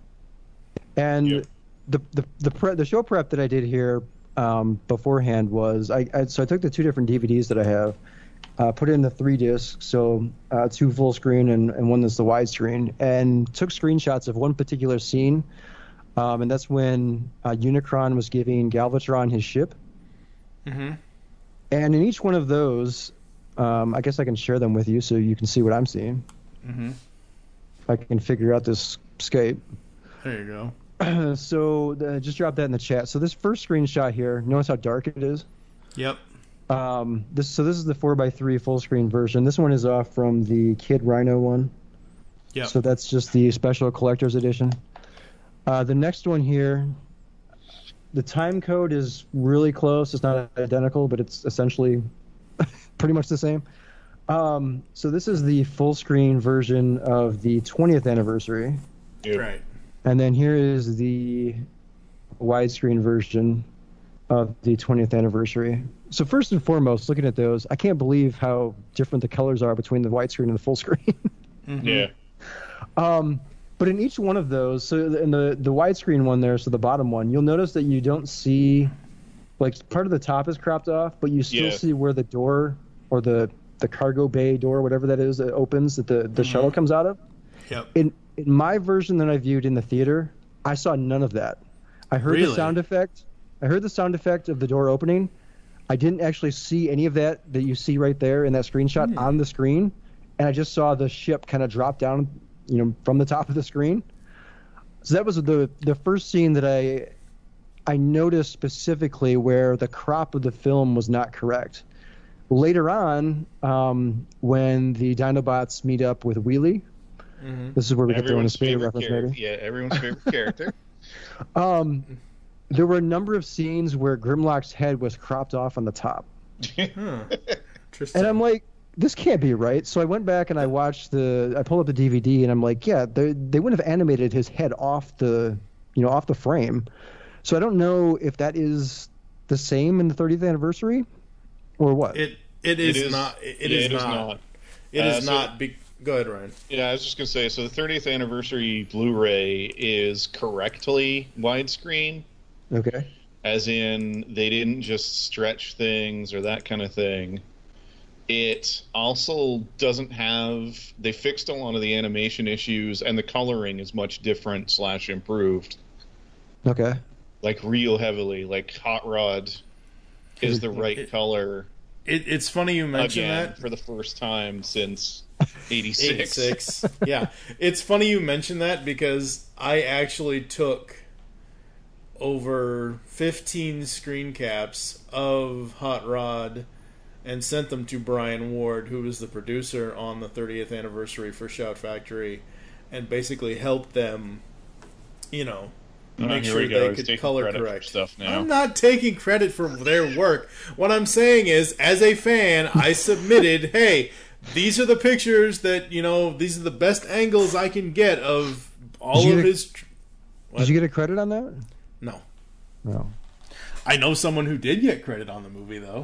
And Yep. the the the, pre- the show prep that I did here um, beforehand was I, I so I took the two different D V Ds that I have, uh, put in the three discs, so uh, two full screen and, and one that's the widescreen, and took screenshots of one particular scene. Um, and that's when uh, Unicron was giving Galvatron his ship. Mm-hmm. And in each one of those, um, I guess I can share them with you so you can see what I'm seeing. Mm-hmm. If I can figure out this Skype. There you go. so uh, just drop that in the chat. So this first screenshot here, notice how dark it is. Yep. Um, this so this is the four by three full screen version. This one is off from the Kid Rhino one. Yep. So that's just the special collector's edition. Uh, the next one here, the time code is really close. It's not identical, but it's essentially pretty much the same. Um, so this is the full screen version of the twentieth anniversary. Yep. Right. And then here is the widescreen version of the twentieth anniversary. So first and foremost, looking at those, I can't believe how different the colors are between the widescreen and the full screen. Mm-hmm. Yeah. Um, but in each one of those, so in the, the widescreen one there, so the bottom one, you'll notice that you don't see, like part of the top is cropped off, but you still Yeah. see where the door or the, the cargo bay door, whatever that is, that opens, that the, the shuttle comes out of. Yep. In, in my version that I viewed in the theater, I saw none of that. I heard Really? the sound effect. I heard the sound effect of the door opening. I didn't actually see any of that that you see right there in that screenshot on the screen, and I just saw the ship kind of drop down, you know, from the top of the screen. So that was the the first scene that I I noticed specifically where the crop of the film was not correct. Later on, um, when the Dinobots meet up with Wheelie, Mm-hmm. this is where we get the Everyone's Spirit favorite reference, character. maybe. Yeah, everyone's favorite character. Um, there were a number of scenes where Grimlock's head was cropped off on the top. Huh. Interesting. And I'm like, this can't be right. So I went back and I watched the, I pulled up the D V D and I'm like, yeah, they they wouldn't have animated his head off the, you know, off the frame. So I don't know if that is the same in the thirtieth anniversary or what. It it is, It is- not. It, it yeah, is it is not. not. It Uh, is so- not. Be- Go ahead, Ryan. Yeah, I was just gonna say. So the thirtieth anniversary Blu-ray is correctly widescreen, Okay. as in they didn't just stretch things or that kind of thing. It also doesn't have. They fixed a lot of the animation issues, and the coloring is much different slash improved. Okay. Like real heavily. Like Hot Rod is the right It- color It, it's funny you mention again that. for the first time since eighty-six. eighty-six. Yeah. It's funny you mention that because I actually took over fifteen screen caps of Hot Rod and sent them to Brian Ward, who was the producer on the thirtieth anniversary for Shout Factory, and basically helped them, you know, Oh, make here sure we go. they He's could taking color credit for correct stuff now. I'm not taking credit for their work. What I'm saying is, as a fan, I submitted, hey, these are the pictures that, you know, these are the best angles I can get of all Did you of get a- his... tr- Did you get a credit on that? No. No. I know someone who did get credit on the movie, though.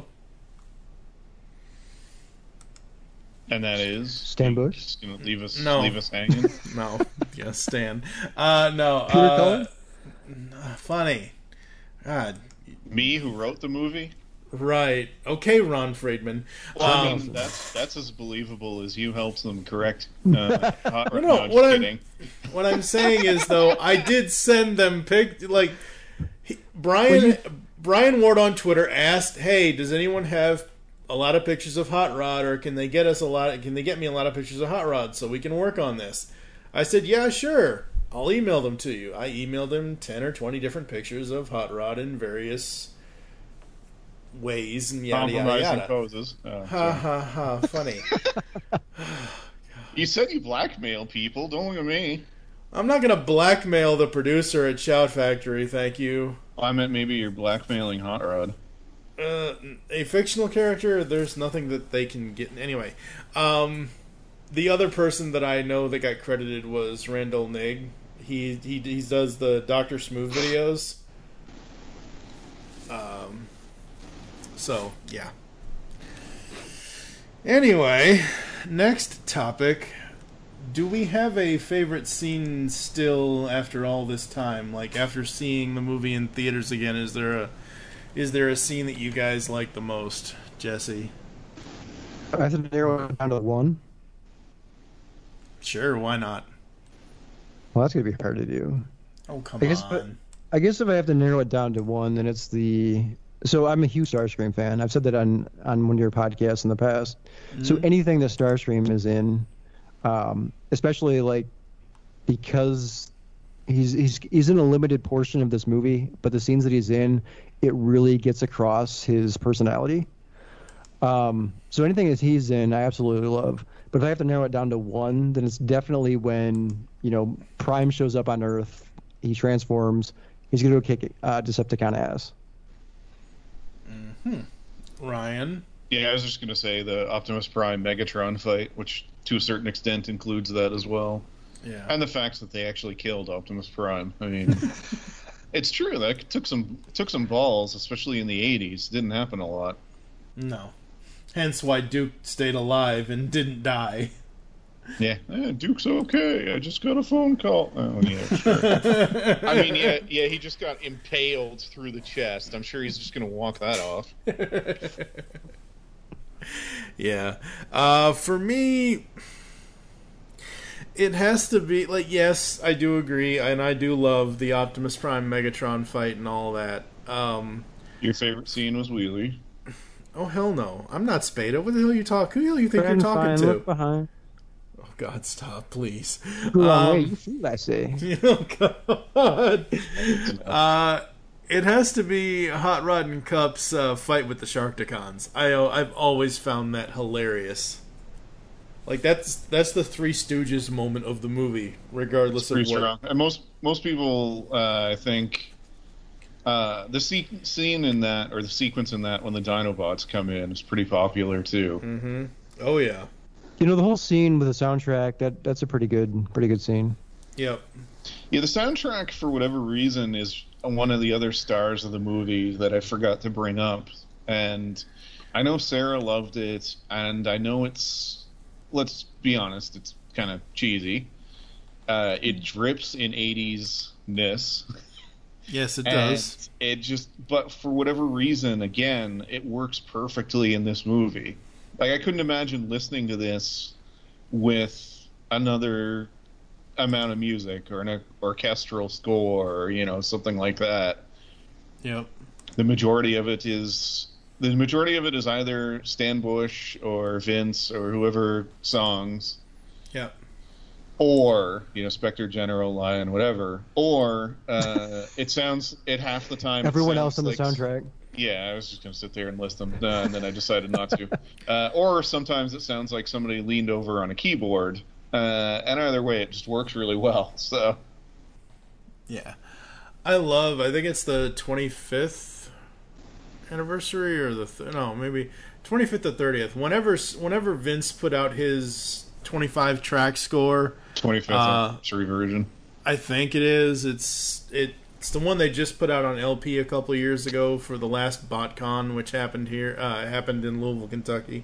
And that is Stan Bush? Just gonna leave us No. leave us hanging. No. Yes, Stan. Uh, no. Peter uh, Cullen? Funny. God. Me, who wrote the movie. Right. Okay, Ron Friedman. Well, I Um, mean, that's that's as believable as you helped them correct. Uh, hot, No, no, no, I'm what just I'm- kidding. What I'm saying is, though, I did send them pic like he, Brian Well, you- Brian Ward on Twitter asked, "Hey, does anyone have a lot of pictures of Hot Rod, or can they get us a lot? Can they get me a lot of pictures of Hot Rod so we can work on this? I said, yeah, sure. I'll email them to you. I emailed them ten or twenty different pictures of Hot Rod in various ways and yada yada yada. Poses. Oh, ha ha ha! Funny. You said you blackmail people. Don't look at me. I'm not going to blackmail the producer at Shout Factory, thank you. Well, I meant maybe you're blackmailing Hot Rod. Uh, a fictional character, there's nothing that they can get. Anyway, um, the other person that I know that got credited was Randall Nigg. He he he does the Doctor Smooth videos. Um. So yeah. Anyway, next topic. Do we have a favorite scene still after all this time? Like after seeing the movie in theaters again, is there a is there a scene that you guys like the most, Jesse? I have to narrow it down to one. Sure, why not? Well, that's gonna be hard to do. Oh come I guess, on! I guess if I have to narrow it down to one, then it's the. So I'm a huge Starscream fan. I've said that on on one of your podcasts in the past. Mm-hmm. So anything that Starscream is in. Um, especially like because he's he's he's in a limited portion of this movie, but the scenes that he's in, it really gets across his personality. Um, so anything that he's in, I absolutely love. But if I have to narrow it down to one, then it's definitely when you know Prime shows up on Earth, he transforms, he's gonna go kick uh, Decepticon ass. Mm-hmm. Ryan. Yeah, I was just going to say the Optimus Prime Megatron fight, which to a certain extent includes that as well. Yeah. And the fact that they actually killed Optimus Prime. I mean, it's true. That took some took some balls, especially in the eighties. It didn't happen a lot. No. Hence why Duke stayed alive and didn't die. Yeah, eh, Duke's okay. I just got a phone call. Oh, yeah, sure. I mean, yeah, yeah, he just got impaled through the chest. I'm sure he's just going to walk that off. Yeah. Uh, for me, it has to be, like, yes, I do agree, and I do love the Optimus Prime Megatron fight and all that. Um, Your favorite scene was Wheelie. Oh, hell no. I'm not Spada. What the hell are you talking? Who the hell you think Friend, you're talking fine, to? look behind. Oh, God, stop, please. Who Um, wait, you feel I say. Oh, God. Uh... It has to be Hot Rod and Cup's uh, fight with the Sharkticons. I I've always found that hilarious. Like that's that's the Three Stooges moment of the movie, regardless It's of pretty what. strong. And most most people, uh, I think, uh, the se- scene in that or the sequence in that when the Dinobots come in is pretty popular too. Mm-hmm. Oh yeah. You know the whole scene with the soundtrack. That that's a pretty good pretty good scene. Yep. Yeah, the soundtrack for whatever reason is one of the other stars of the movie that I forgot to bring up, and I know Sarah loved it, and I know it's, let's be honest, it's kind of cheesy. Uh, it drips in eighties-ness. Yes, it does. It just, but for whatever reason, again, it works perfectly in this movie. Like, I couldn't imagine listening to this with another amount of music or an orchestral score or, you know, something like that. Yep. The majority of it is the majority of it is either Stan Bush or Vince or whoever songs. Yep. Or, you know, Spectre, General, Lion, whatever. Or uh, it sounds it half the time. Everyone it else on the like, soundtrack. Yeah, I was just going to sit there and list them, uh, and then I decided not to. Uh, or sometimes it sounds like somebody leaned over on a keyboard. Uh, and either way, it just works really well. So, yeah, I love. I think it's the twenty-fifth anniversary or the th- no, maybe twenty-fifth or thirtieth. Whenever whenever Vince put out his twenty-five track score, twenty-fifth uh, anniversary version. I think it is. It's it. It's the one they just put out on L P a couple of years ago for the last BotCon, which happened here. Uh, happened in Louisville, Kentucky.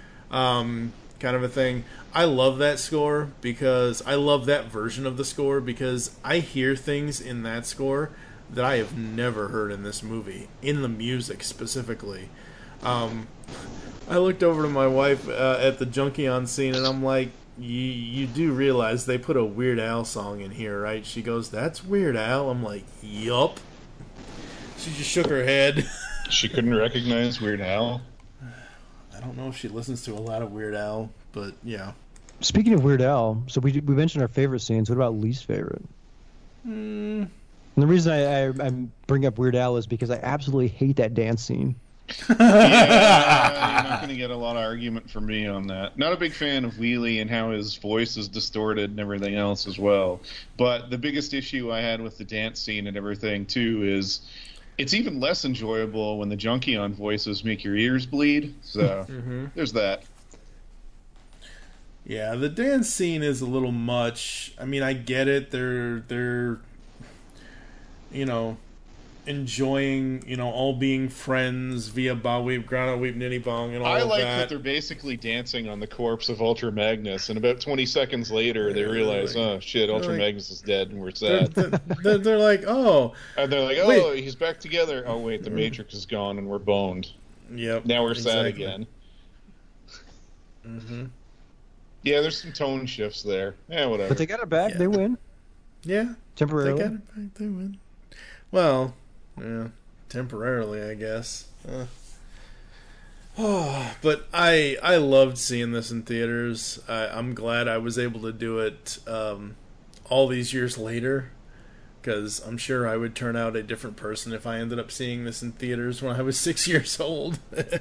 Um, kind of a thing. I love that score because I love that version of the score because I hear things in that score that I have never heard in this movie, in the music specifically. Um, I looked over to my wife uh, at the Junkion scene and I'm like, you you do realize they put a Weird Al song in here, right? She goes, that's Weird Al? I'm like, yup. She just shook her head. She couldn't recognize Weird Al. don't know if she listens to a lot of Weird Al, but yeah. Speaking of Weird Al, so we we mentioned our favorite scenes. What about least favorite? Mm. And the reason I, I, I bring up Weird Al is because I absolutely hate that dance scene. Yeah, you're not going to get a lot of argument from me on that. Not a big fan of Wheelie and how his voice is distorted and everything else as well. But the biggest issue I had with the dance scene and everything, too, is it's even less enjoyable when the Junkion voices make your ears bleed. So mm-hmm. there's that. Yeah, the dance scene is a little much. I mean, I get it. They're, they're you know... enjoying, you know, all being friends via Ba Weep, Grana Weep, Nitty Bong, and all I of like that. that they're basically dancing on the corpse of Ultra Magnus, and about twenty seconds later, they realize, oh shit, Ultra like, Magnus is dead, and we're sad. They're, they're, they're like, oh, and they're like, oh, wait. he's back together. Oh wait, the Matrix is gone, and we're boned. Yep. Now we're exactly. sad again. Mm-hmm. Yeah, there's some tone shifts there. Yeah, whatever. But they got it back. Yeah. They win. Yeah. Temporarily. They got it back. They win. Well. Yeah, temporarily, I guess. Uh. Oh, but I I loved seeing this in theaters. I, I'm glad I was able to do it um, all these years later, because I'm sure I would turn out a different person if I ended up seeing this in theaters when I was six years old.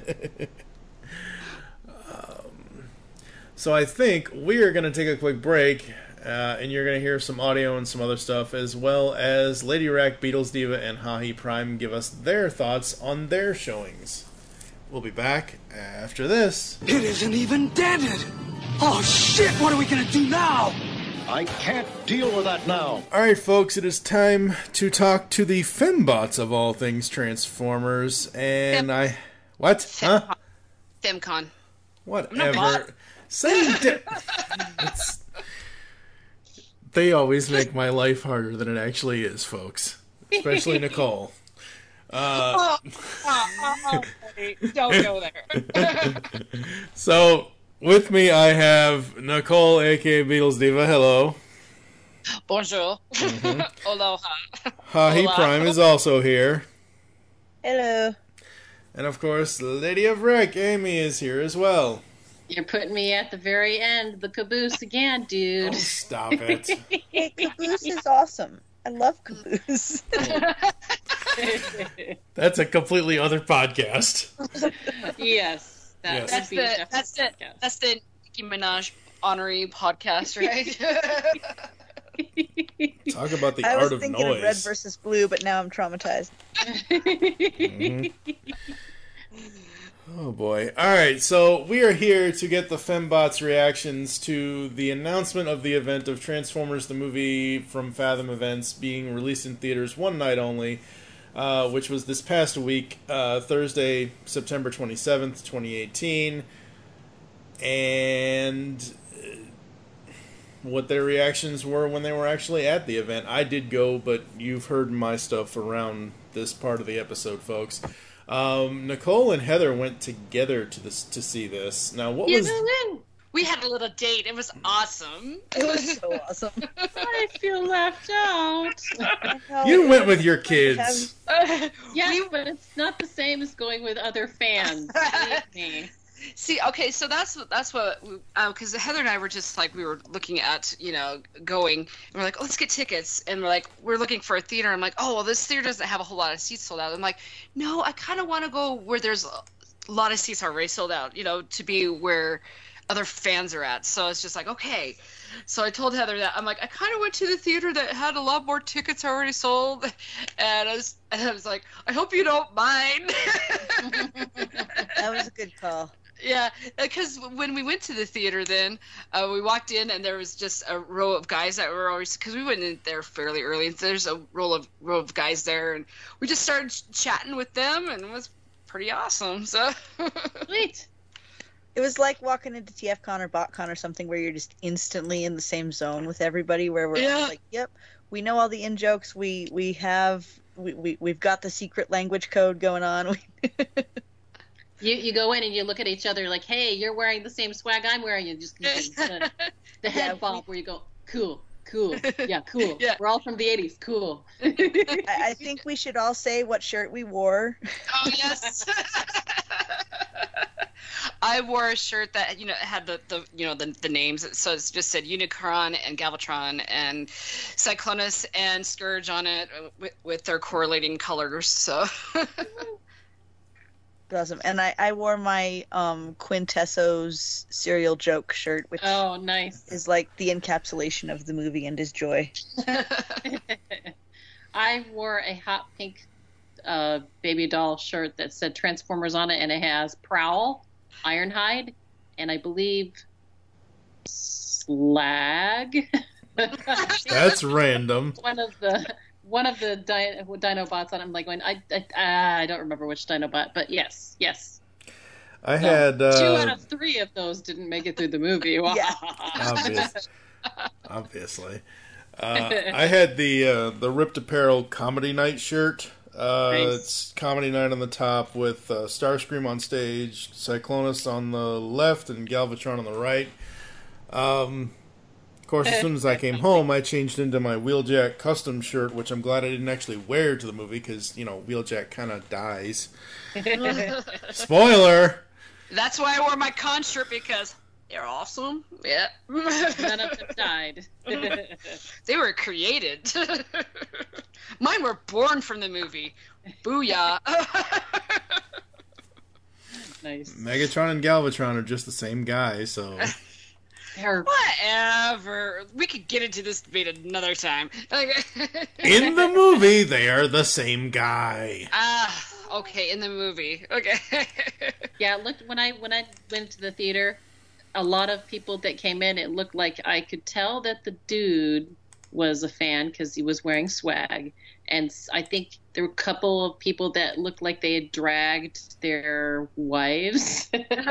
um, so I think we are going to take a quick break. Uh, and you're going to hear some audio and some other stuff, as well as Lady Rack, Beatles Diva, and Hahi Prime give us their thoughts on their showings. We'll be back after this. It isn't even dented! Oh shit, what are we going to do now? I can't deal with that now. Alright folks, it is time to talk to the fembots of all things Transformers, and Fem- I... What? Fem- huh? Femcon. Whatever. Saying... Di- it's... They always make my life harder than it actually is, folks. Especially Nicole. Uh, oh, oh, oh, oh, don't go there. So, with me I have Nicole, a k a. Beatles Diva. Hello. Bonjour. Mm-hmm. Aloha. Hahi Prime is also here. Hello. And of course, Lady of Wreck, Amy, is here as well. You're putting me at the very end, the caboose again, dude. Oh, stop it. Hey, Caboose is awesome. I love Caboose. That's a completely other podcast. Yes. That yes. That's, the, that's, the, that's the Nicki Minaj honorary podcast, right? Talk about the I art was of thinking noise. of Red versus Blue, but now I'm traumatized. Mm-hmm. Oh boy. Alright, so we are here to get the Fembots' reactions to the announcement of the event of Transformers the movie from Fathom Events being released in theaters one night only, uh, which was this past week, uh, Thursday, September twenty-seventh, twenty eighteen. And what their reactions were when they were actually at the event. I did go, but you've heard my stuff around this part of the episode, folks. Um, Nicole and Heather went together to this to see this. Now, what you was? Know, we had a little date. It was awesome. It was so awesome. I feel left out. You went with your kids. Uh, yes, we... but it's not the same as going with other fans. Believe me. See, okay, so that's that's what because uh, Heather and I were just like we were looking at you know going and we're like, oh, let's get tickets, and we're like we're looking for a theater. I'm like, oh well, this theater doesn't have a whole lot of seats sold out. I'm like, no, I kind of want to go where there's a lot of seats already sold out, you know, to be where other fans are at. So it's just like, okay. So I told Heather that I'm like, I kind of went to the theater that had a lot more tickets already sold, and I was and I was like, I hope you don't mind. That was a good call. Yeah, because when we went to the theater then, uh, we walked in and there was just a row of guys that were always, because we went in there fairly early, and so there's a row of, row of guys there, and we just started chatting with them, and it was pretty awesome, so. Sweet. It was like walking into T F Con or BotCon or something where you're just instantly in the same zone with everybody, where we're yeah. like, yep, we know all the in-jokes, we, we have, we, we, we've got the secret language code going on. You you go in and you look at each other like, hey, you're wearing the same swag I'm wearing. You just the, the head yeah, bob we, where you go, cool, cool, yeah, cool. Yeah. We're all from the eighties, cool. I, I think we should all say what shirt we wore. Oh yes. I wore a shirt that you know had the, the you know the, the names, so it just said Unicron and Galvatron and Cyclonus and Scourge on it with, with their correlating colors. So awesome. And I, I wore my um, Quintesso's Serial Joke shirt, which oh nice is like the encapsulation of the movie and his joy. I wore a hot pink uh, baby doll shirt that said Transformers on it, and it has Prowl, Ironhide, and I believe Slag. That's random. One of the one of the di- Dinobots on it. I'm like going, I I, I don't remember which Dinobot, but yes, yes. I so, had uh, two out of three of those didn't make it through the movie. Wow. Yeah. Obvious, obviously. Uh, I had the uh, the Ripped Apparel Comedy Night shirt. Uh, Nice. It's Comedy Night on the top with uh, Starscream on stage, Cyclonus on the left, and Galvatron on the right. Um, of course, as soon as I came home, I changed into my Wheeljack custom shirt, which I'm glad I didn't actually wear to the movie because, you know, Wheeljack kind of dies. Spoiler! That's why I wore my con shirt, because they're awesome. Yeah. None of them died. They were created. Mine were born from the movie. Booyah. Nice. Megatron and Galvatron are just the same guy, so... They're- Whatever. We could get into this debate another time. In the movie, they are the same guy. Ah, okay, in the movie. Okay. Yeah, it looked when I when I went to the theater, a lot of people that came in, it looked like I could tell that the dude was a fan because he was wearing swag, and s- I think there were a couple of people that looked like they had dragged their wives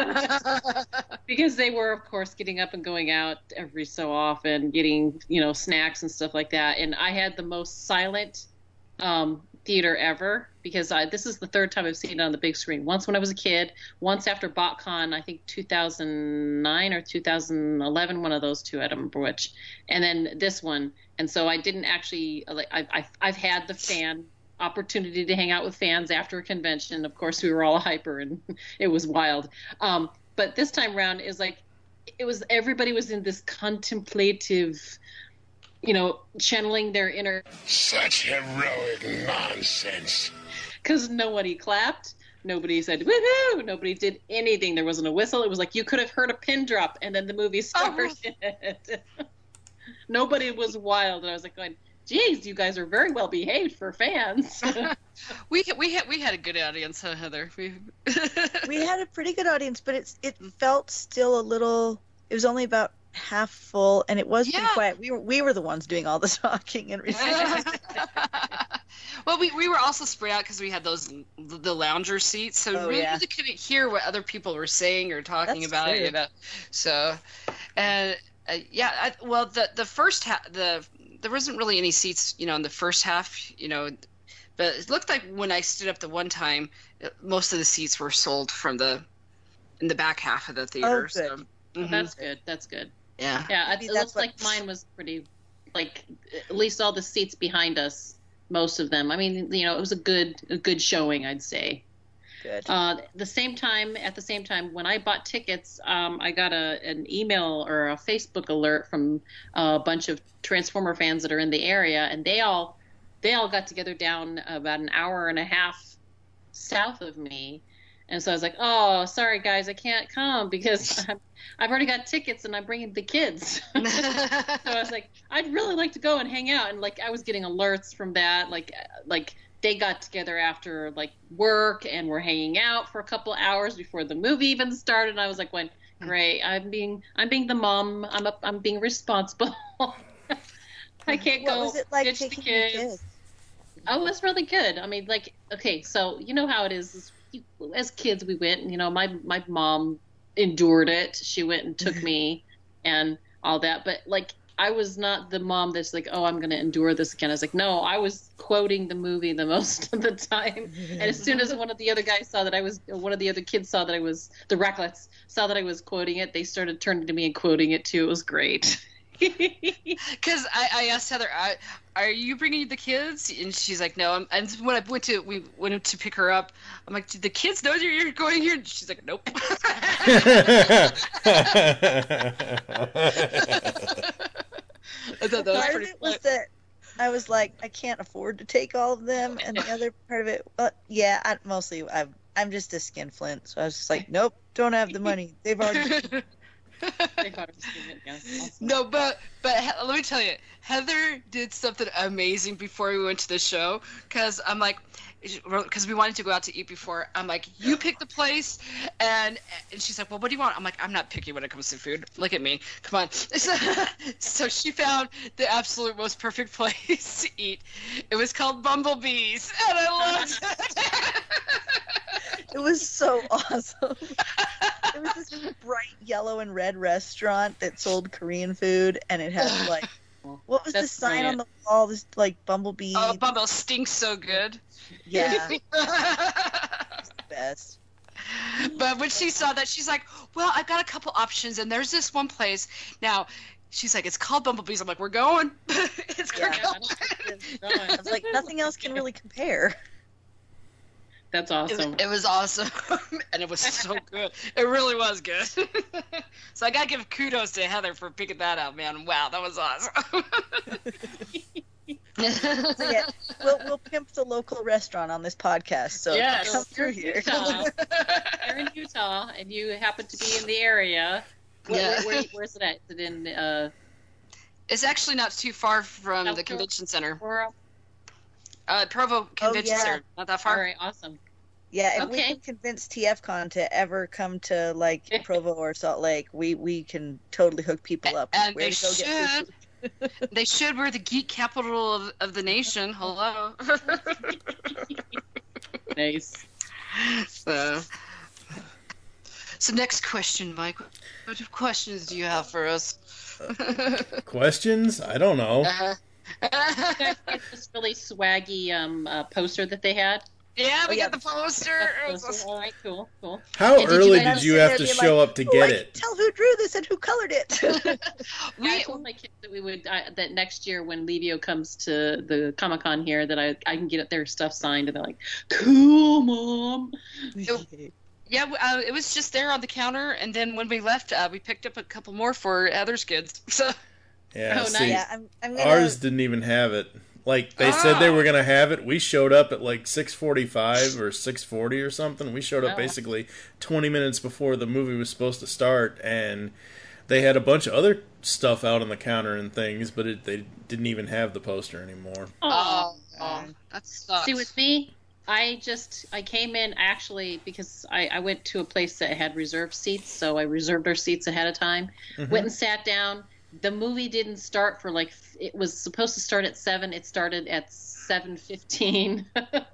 because they were, of course, getting up and going out every so often, getting you know snacks and stuff like that. And I had the most silent um, theater ever because I, this is the third time I've seen it on the big screen. Once when I was a kid, once after BotCon, I think two thousand nine or two thousand eleven, one of those two, I don't remember which, and then this one. And so I didn't actually like I've I've, I've had the fan opportunity to hang out with fans after a convention. Of course, we were all hyper and it was wild. Um, but this time around is like it was everybody was in this contemplative, you know, channeling their inner. Such heroic nonsense. Because nobody clapped, nobody said woohoo, nobody did anything. There wasn't a whistle. It was like you could have heard a pin drop, and then the movie started. Oh. Nobody was wild, and I was like going, "Geez, you guys are very well behaved for fans." we we had we had a good audience, huh, Heather? We We had a pretty good audience, but it's it felt still a little. It was only about half full, and it was pretty Yeah. quiet. We were we were the ones doing all the talking and research. Well, we we were also spread out because we had those the lounger seats, so Oh, we really yeah. couldn't hear what other people were saying or talking That's about true. it. You know, so and uh, yeah, I, well, the the first half the there wasn't really any seats, you know, in the first half, you know, but it looked like when I stood up the one time, it- most of the seats were sold from the in the back half of the theater. good. So, Oh, mhm. that's good. That's good. Yeah. Yeah, it, Maybe it that's looks like what- mine was pretty, like at least all the seats behind us, most of them. I mean, you know, it was a good, a good showing, I'd say. Good. Uh, the same time, at the same time, when I bought tickets, um, I got a an email or a Facebook alert from a bunch of Transformer fans that are in the area, and they all, they all got together down about an hour and a half south of me. And so I was like, oh, sorry, guys, I can't come because I'm, I've already got tickets and I'm bringing the kids. So I was like, I'd really like to go and hang out. And, like, I was getting alerts from that. Like, like they got together after, like, work and were hanging out for a couple hours before the movie even started. And I was like, going, great, I'm being I'm being the mom. I'm a, I'm being responsible. I can't What go was it like ditch the taking your kids. kids? Oh, it was really good. I mean, like, okay, so you know how it is. is you, as kids, we went, and, you know, my my mom endured it. She went and took me and all that. But, like, I was not the mom that's like, oh, I'm going to endure this again. I was like, no, I was quoting the movie the most of the time. And as soon as one of the other guys saw that I was, one of the other kids saw that I was, the Racklets saw that I was quoting it, they started turning to me and quoting it too. It was great. Because I, I asked Heather, I, "Are you bringing the kids?" And she's like, "No." I'm, and when I went to we went to pick her up, I'm like, "Did the kids know you're, you're going here?" And she's like, "Nope." I thought that was Part of pretty it was fun. that I was like, I can't afford to take all of them, and the other part of it, uh, yeah, I, mostly I'm I'm just a skinflint, so I was just like, nope, don't have the money. They've already. No, but but he- let me tell you, Heather did something amazing before we went to the show. Because I'm like, because we wanted to go out to eat before. I'm like, you pick the place, and and she's like, well, what do you want? I'm like, I'm not picky when it comes to food. Look at me, come on. So, so she found the absolute most perfect place to eat. It was called Bumblebees, and I loved it. It was so awesome. It was this bright yellow and red restaurant that sold Korean food, and it had like, what was the That's sign brilliant. on the wall? This like bumblebee. Oh, Bumble stinks so good. Yeah, it's the best. But when she saw that, she's like, well, I've got a couple options, and there's this one place. Now, she's like, it's called Bumblebees. I'm like, we're going. It's Yeah. going. I was like, nothing else can really compare. That's It was, awesome. it was awesome, and it was so good. It really was good. So I gotta give kudos to Heather for picking that out, man. Wow, that was awesome. So yeah, we'll we'll pimp the local restaurant on this podcast. So Yes, come you're through in here. Utah. You're in Utah, and you happen to be in the area. Where, Yeah. where, where, where's it at? Is it in uh, It's actually not too far from South the convention center. Carolina? Uh, Provo Convention yeah. Center. Not that All far. right, awesome. Yeah, if we Okay. can convince TFCon to ever come to like Provo or Salt Lake, we we can totally hook people up. And Where they to go get should. food. They should. We're the geek capital of, of the nation. Hello. Nice. So, so next question, Mike. What questions do you have for us? Questions? I don't know. Uh-huh. You guys get this really swaggy um, uh, poster that they had. Yeah, we Oh, yeah. got the poster. It was Poster. All right, cool, cool. How Hey, did you early guys did you sit have there to being show like, up to "Oh, get I it? can tell who drew this and who colored it. Yeah, I we, told my kids that we would uh, that next year when Levio comes to the Comic Con here that I I can get their stuff signed, and they're like, "Cool, mom." yeah, uh, it was just there on the counter, and then when we left, uh, we picked up a couple more for Heather's kids. So Yeah, Oh, see, nice. Yeah, I'm, I'm gonna. ours didn't even have it. Like they said they Oh. were gonna have it. We showed up at like six forty-five or six forty or something. We showed up Oh. basically twenty minutes before the movie was supposed to start, and they had a bunch of other stuff out on the counter and things, but it, they didn't even have the poster anymore. Oh, oh, that sucks. see, with me, I just I came in actually because I, I went to a place that had reserved seats, so I reserved our seats ahead of time. Mhm. Went and sat down. The movie didn't start for like it was supposed to start at seven. It started at seven fifteen.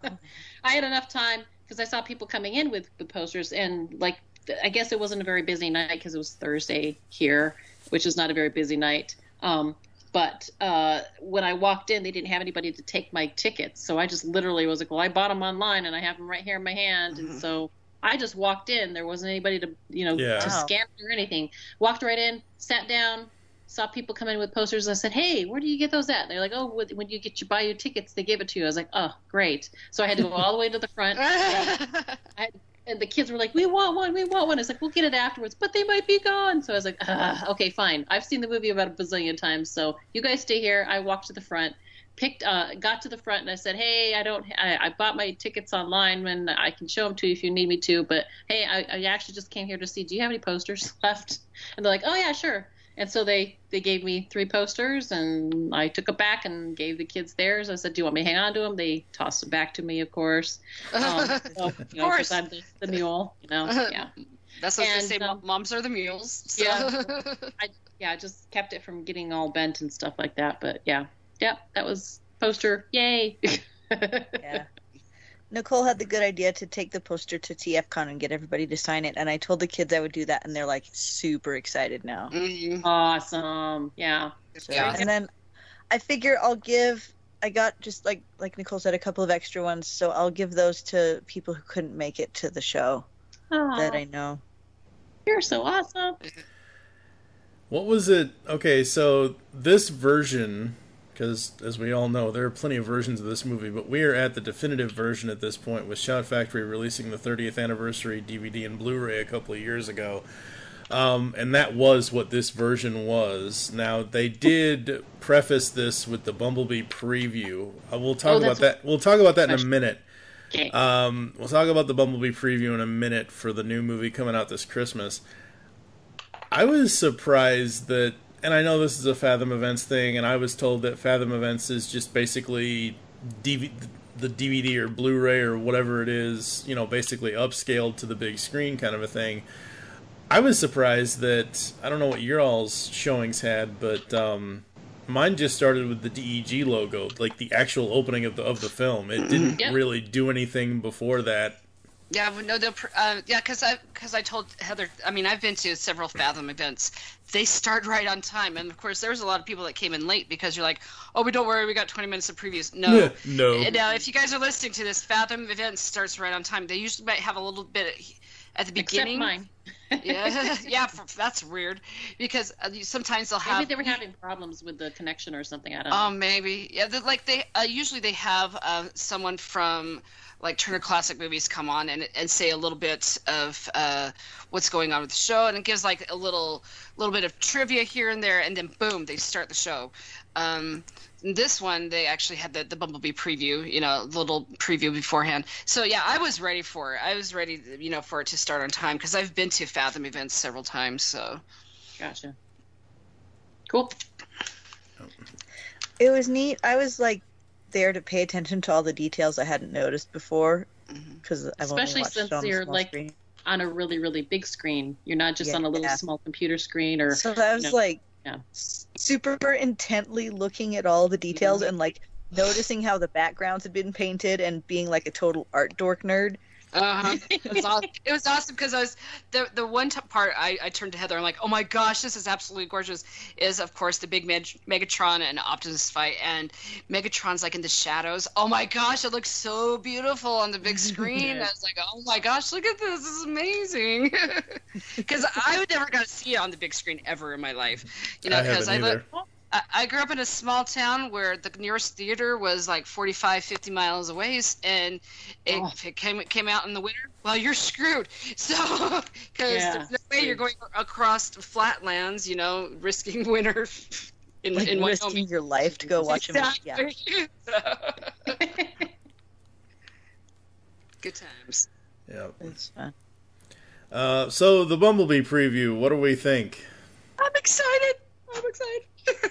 I had enough time because I saw people coming in with the posters, and like I guess it wasn't a very busy night because it was Thursday here, which is not a very busy night. Um, but uh, when I walked in, they didn't have anybody to take my tickets, so I just literally was like, "Well, I bought them online, and I have them right here in my hand," Mhm. and so I just walked in. There wasn't anybody to you know Yeah. to Wow. scan or anything. Walked right in, sat down. Saw people come in with posters. I said, "Hey, where do you get those at?" And they're like, "Oh, when you get you buy your tickets, they give it to you." I was like, "Oh, great!" So I had to go all the way to the front. I had, and the kids were like, "We want one, we want one." I was like, "We'll get it afterwards," but they might be gone. So I was like, ah, "Okay, fine. I've seen the movie about a bazillion times, so you guys stay here." I walked to the front, picked, uh, got to the front, and I said, "Hey, I don't, I, I bought my tickets online, and I can show them to you if you need me to. But hey, I, I actually just came here to see. Do you have any posters left?" And they're like, "Oh yeah, sure." And so they, they gave me three posters, and I took it back and gave the kids theirs. I said, "Do you want me to hang on to them?" They tossed it back to me, of course. Um, so, you know, Of course. 'cause I'm the, the mule, you know. Yeah, That's what And, they say. um, Moms are the mules. So. Yeah. I yeah, I just kept it from getting all bent and stuff like that. But yeah, yeah, that was poster. Yay! Yeah. Nicole had the good idea to take the poster to TFCon and get everybody to sign it, and I told the kids I would do that, and they're like super excited now. Mhm. Awesome. Yeah. So, Yeah. and then I figure I'll give. I got just like like Nicole said, a couple of extra ones, so I'll give those to people who couldn't make it to the show Aw, that I know. you're so awesome. What was it? Okay, so this version, because as we all know, there are plenty of versions of this movie, but we are at the definitive version at this point, with Shout Factory releasing the thirtieth anniversary D V D and Blu-ray a couple of years ago. Um, and that was what this version was. Now, they did preface this with the Bumblebee preview. Uh, we'll talk oh, about that. We'll talk about that in a minute. Okay. Um, we'll talk about the Bumblebee preview in a minute for the new movie coming out this Christmas. I was surprised that, and I know this is a Fathom Events thing, and I was told that Fathom Events is just basically D V D, the D V D or Blu-ray or whatever it is, you know, basically upscaled to the big screen kind of a thing. I was surprised that, I don't know what your all's showings had, but um, mine just started with the D E G logo, like the actual opening of the of the film. It didn't yep. really do anything before that. Yeah, no, they'll, uh, yeah, because I because I told Heather. I mean, I've been to several Fathom events. They start right on time, and of course, there's a lot of people that came in late because you're like, oh, we don't worry, we got twenty minutes of previews. No, no. Now, if you guys are listening to this, Fathom event starts right on time. They usually might have a little bit at the beginning. Except mine. yeah, yeah, that's weird because sometimes they'll have. Maybe they were having problems with the connection or something. I don't know. Um, maybe. Yeah, like they uh, usually they have uh, someone from like Turner Classic Movies come on and and say a little bit of uh, what's going on with the show, and it gives like a little little bit of trivia here and there, and then boom, they start the show. Um, this one, they actually had the, the Bumblebee preview, you know, little preview beforehand. So yeah, I was ready for it. I was ready, you know, for it to start on time because I've been to Fathom events several times. So, gotcha. Cool. It was neat. I was like there to pay attention to all the details I hadn't noticed before because mm-hmm. I've especially only watched since it on you're small like screen. On a really really big screen. You're not just yeah, on a little yeah. small computer screen or. So I was you know, like. Yeah. super intently looking at all the details mm-hmm. and like noticing how the backgrounds had been painted and being like a total art dork nerd. Uh-huh. It was awesome. It was awesome because I was the the one t- part I, I turned to Heather. I'm like, oh my gosh, this is absolutely gorgeous. Is of course the big Meg- Megatron and Optimus fight, and Megatron's like in the shadows. Oh my gosh, it looks so beautiful on the big screen. I was like, oh my gosh, look at this. This is amazing. Because I would never got to see it on the big screen ever in my life. You know, because I, I look. I grew up in a small town where the nearest theater was like forty-five, fifty miles away, and it, oh. it came it came out in the winter. Well, you're screwed. So, because yeah. there's no way you're going across flatlands, you know, risking winter in, like in risking Wyoming. your life to go watch exactly. a movie. Yeah. So. Good times. Yeah, it's fun. Uh, so the Bumblebee preview. What do we think? I'm excited. I'm excited.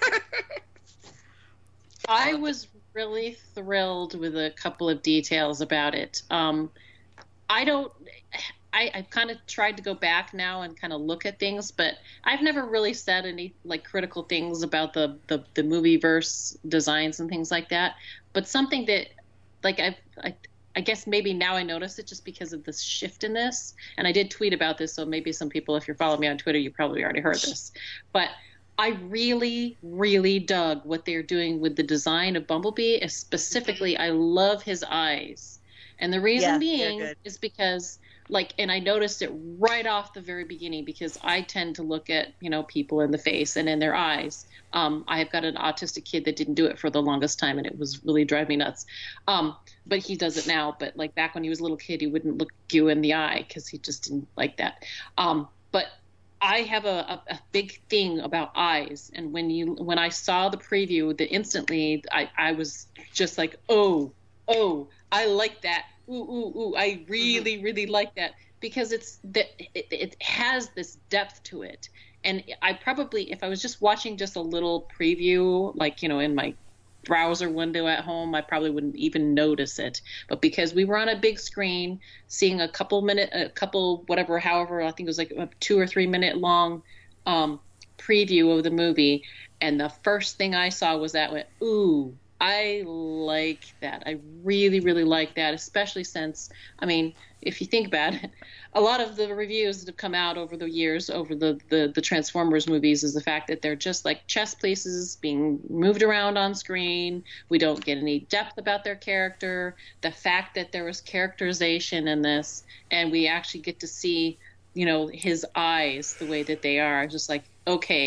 I was really thrilled with a couple of details about it. Um, I don't. I, I've kind of tried to go back now and kind of look at things, but I've never really said any like critical things about the the, the movieverse designs and things like that. But something that, like I've, I, I guess maybe now I notice it just because of this shift in this. And I did tweet about this, so maybe some people, if you're following me on Twitter, you probably already heard this, but. I really, really dug what they're doing with the design of Bumblebee. Specifically, I love his eyes. And the reason yeah, being is because, like, and I noticed it right off the very beginning because I tend to look at, you know, people in the face and in their eyes. Um, I have got an autistic kid that didn't do it for the longest time, and it was really driving me nuts. Um, but he does it now. But, like, back when he was a little kid, he wouldn't look you in the eye because he just didn't like that. Um, but I have a, a, a big thing about eyes, and when you when I saw the preview, the instantly I, I was just like, oh, oh, I like that. Ooh, ooh, ooh, I really, mm-hmm. really like that because it's that it, it has this depth to it. And I probably, if I was just watching just a little preview, like you know, in my browser window at home, I probably wouldn't even notice it. But because we were on a big screen, seeing a couple minute, a couple whatever, however, I think it was like a two or three minute long um, preview of the movie, and the first thing I saw was that went, ooh, I like that. I really, really like that, especially since, I mean, if you think about it, a lot of the reviews that have come out over the years over the, the, the Transformers movies is the fact that they're just like chess pieces being moved around on screen. We don't get any depth about their character. The fact that there was characterization in this and we actually get to see, you know, his eyes the way that they are, just like, okay,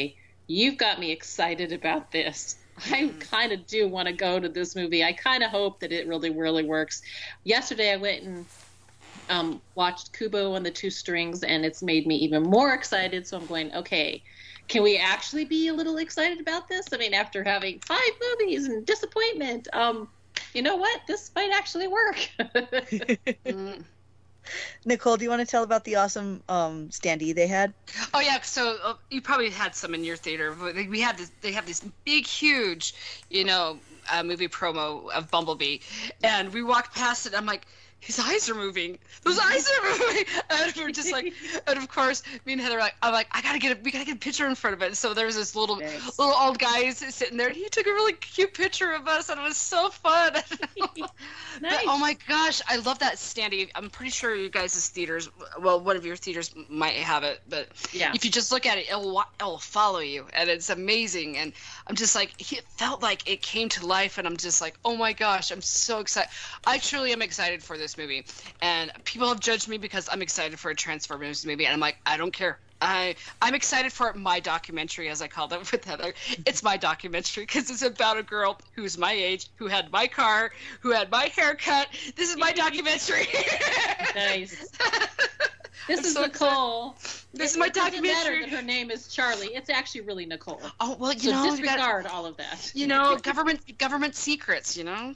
you've got me excited about this. I kind of do want to go to this movie. I kind of hope that it really, really works. Yesterday I went and um, watched Kubo and the Two Strings, and it's made me even more excited. So I'm going, okay, can we actually be a little excited about this? I mean, after having five movies and disappointment, um, you know what? This might actually work. Mm. Nicole, do you want to tell about the awesome um, standee they had? Oh yeah, so uh, you probably had some in your theater. But they- We had this. They have this big, huge, you know, uh, movie promo of Bumblebee, and we walked past it. I'm like, his eyes are moving. Those eyes are moving. And we're just like, and of course, me and Heather are like, I'm like, I gotta get a, we gotta get a picture in front of it. So there's this little, Thanks. little old guy sitting there, and he took a really cute picture of us, and it was so fun. Nice. But, oh my gosh, I love that standee. I'm pretty sure you guys' theaters, well, one of your theaters might have it, but Yeah. if you just look at it, it'll wa- it'll follow you, and it's amazing. And I'm just like, it felt like it came to life, and I'm just like, oh my gosh, I'm so excited. I truly am excited for this movie, and people have judged me because I'm excited for a Transformers movie, and I'm like, I don't care. I I'm excited for my documentary, as I called it with Heather. It's my documentary because it's about a girl who's my age, who had my car, who had my haircut. This is my documentary. Nice. This I'm is so Nicole. This It- is my it doesn't matter documentary. that her name is Charlie. It's actually really Nicole. Oh well, you So know, you got- disregard all of that. you know, government government secrets. You know,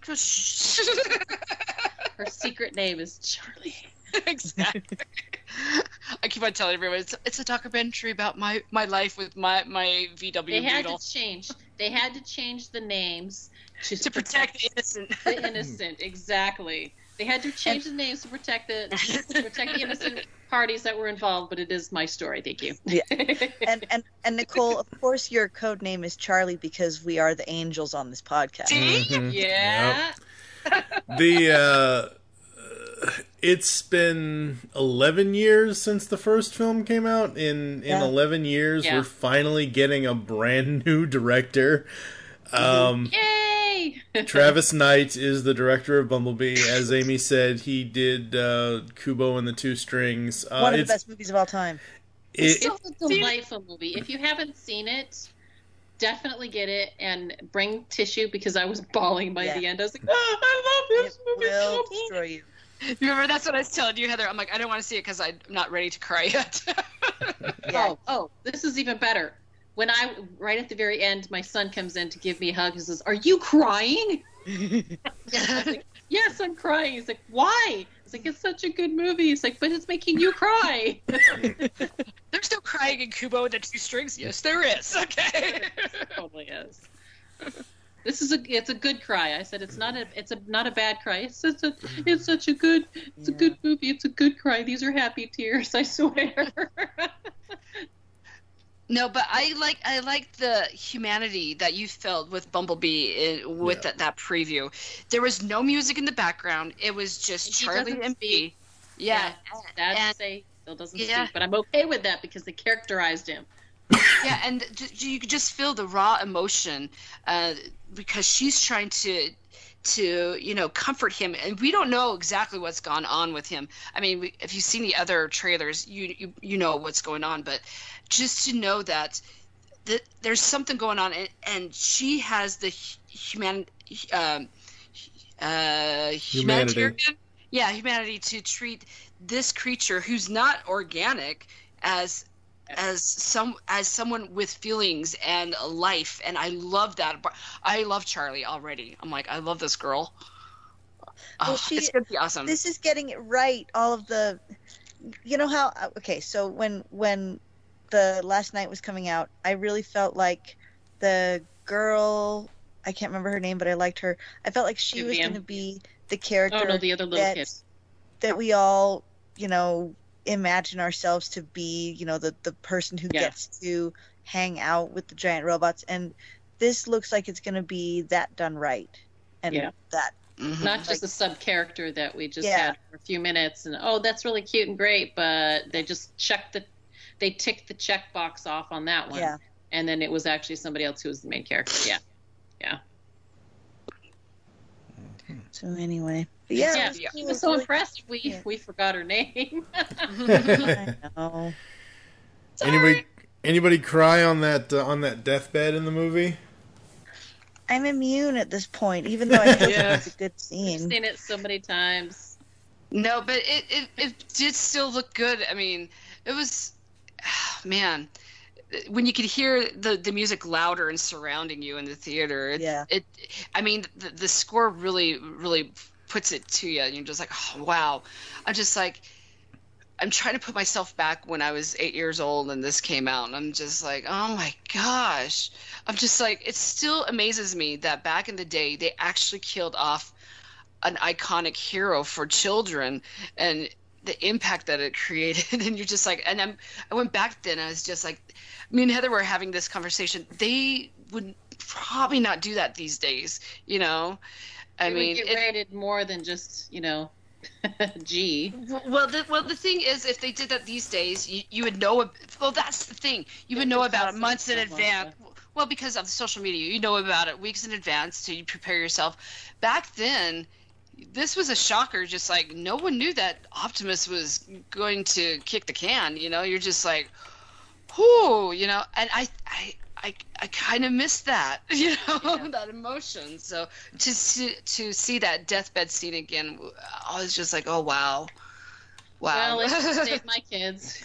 Her secret name is Charlie. exactly. I keep on telling everyone it's it's a documentary about my my life with my my V W They had Beetle. to change. They had to change the names to, To protect the innocent. the innocent. Exactly. They had to change the names to protect the to protect the innocent parties that were involved. But it is my story. Thank you. Yeah. And, and and Nicole, of course, your code name is Charlie because we are the angels on this podcast. See? Mhm. Yeah. The uh, it's been eleven years since the first film came out. In in Yeah. eleven years, Yeah. we're finally getting a brand new director. Um, Yay! Travis Knight is the director of Bumblebee. As Amy said, he did uh, Kubo and the Two Strings. Uh, One of the it's, best movies of all time. it- It's a delightful movie. If you haven't seen it, definitely get it and bring tissue because I was bawling by Yeah. the end. I was like, oh, I love It this movie will so much. destroy you. Remember, that's what I was telling you, Heather. I'm like, I don't want to see it because I'm not ready to cry yet. Yeah. Oh, oh, this is even better. When I, right at the very end, my son comes in to give me a hug. He says, "Are you crying?" I was like, "Yes, I'm crying." He's like, "Why?" It's like, "It's such a good movie." He's like, "But it's making you cry." There's no crying in Kubo and the Two Strings. Yes, there is. Okay. It totally is. This is a it's a good cry. I said it's not a it's a not a bad cry. It's such a it's such a good it's a Yeah. good movie. It's a good cry. These are happy tears, I swear. No, but I like I like the humanity that you felt with Bumblebee in, with Yeah. that, that preview. There was no music in the background. It was just He Charlie doesn't and speak. Bee. Yeah, Dad and- say still doesn't Yeah. speak, but I'm okay with that because they characterized him. yeah, and j- you could just feel the raw emotion uh, because she's trying to to you know comfort him, and we don't know exactly what's gone on with him. I mean, we, if you've seen the other trailers, you you, you know what's going on, but just to know that that there's something going on, and, and she has the hu- human um, uh, humanitarian, yeah, humanity to treat this creature who's not organic as as some as someone with feelings and a life, and I love that. I love Charlie already. I'm like, I love this girl. Well, Oh, she- it's gonna be awesome. This is getting it right. All of the, you know how? Okay, so when when the last night was coming out, I really felt like the girl. I can't remember her name, but I liked her. I felt like she was Vivian. going to be the character Oh no, the other little that, kid. that we all, you know, imagine ourselves to be. You know, the the person who Yeah. gets to hang out with the giant robots, and this looks like it's going to be that done right, and Yeah. that. Mhm. Not just a sub character that we just Yeah. had for a few minutes and oh that's really cute and great, but they just checked the they ticked the check box off on that one. Yeah. And then it was actually somebody else who was the main character. Yeah. Yeah. So anyway, but yeah, Yeah. it was He cool. was so Really- impressed we Yeah. we forgot her name. I know. anybody Anybody cry on that uh, on that deathbed in the movie? I'm immune at this point, even though I think Yeah. it's a good scene. I've seen it so many times. No, but it, it, it did still look good. I mean, it was, man, when you could hear the, the music louder and surrounding you in the theater. It, Yeah. It, I mean, the, the score really, really puts it to you. And you're just like, oh, wow. I'm just like, I'm trying to put myself back when I was eight years old and this came out. And I'm just like, oh my gosh. I'm just like, it still amazes me that back in the day, they actually killed off an iconic hero for children and the impact that it created. And you're just like, and I'm, I went back then and I was just like, me and Heather were having this conversation. They would probably not do that these days, you know? I It mean, would get it- rated more than just, you know, G. Well, the, well, the thing is, if they did that these days, you, you would know. Well, that's the thing. You would know about it months in advance. Well, because of social media, you know about it weeks in advance, so you prepare yourself. Back then, this was a shocker. Just like no one knew that Optimus was going to kick the can. You know, you're just like, whoo, you know. And I, I, I, I kind of missed that. You know, Yeah. that emotion. So to see, to see that deathbed scene again, I was just like, oh wow. Wow. Well, it didn't save my kids.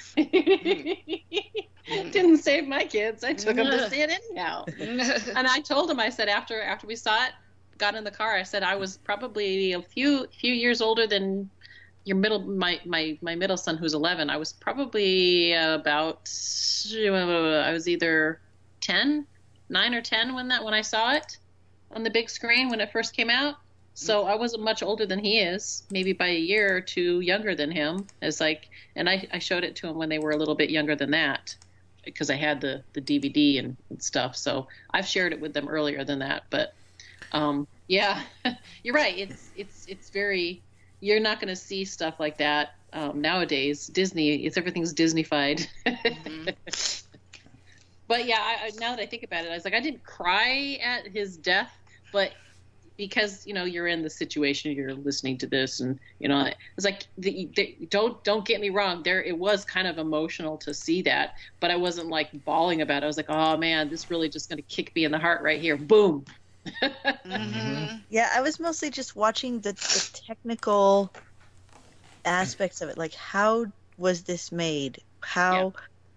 Didn't save my kids. I took them to see it anyhow. And I told him, I said, after after we saw it, got in the car, I said I was probably a few few years older than your middle my my my middle son, who's eleven. I was probably about I was either ten, nine or ten when that when I saw it on the big screen when it first came out. So I wasn't much older than he is, maybe by a year or two younger than him. It's like, and I, I showed it to him when they were a little bit younger than that, because I had the, the D V D and, and stuff. So I've shared it with them earlier than that. But um, yeah, you're right. It's it's it's very. You're not going to see stuff like that um, nowadays. Disney, it's everything's Disneyfied. Mm-hmm. But yeah, I, I, now that I think about it, I was like, I didn't cry at his death, but because you know you're in the situation, you're listening to this, and you know it's like the, the, don't don't get me wrong, there it was kind of emotional to see that, but I wasn't like bawling about it. I was like, oh man, this really just going to kick me in the heart right here, boom. Mm-hmm. Yeah, I was mostly just watching the, the technical aspects of it. Like, how was this made? How?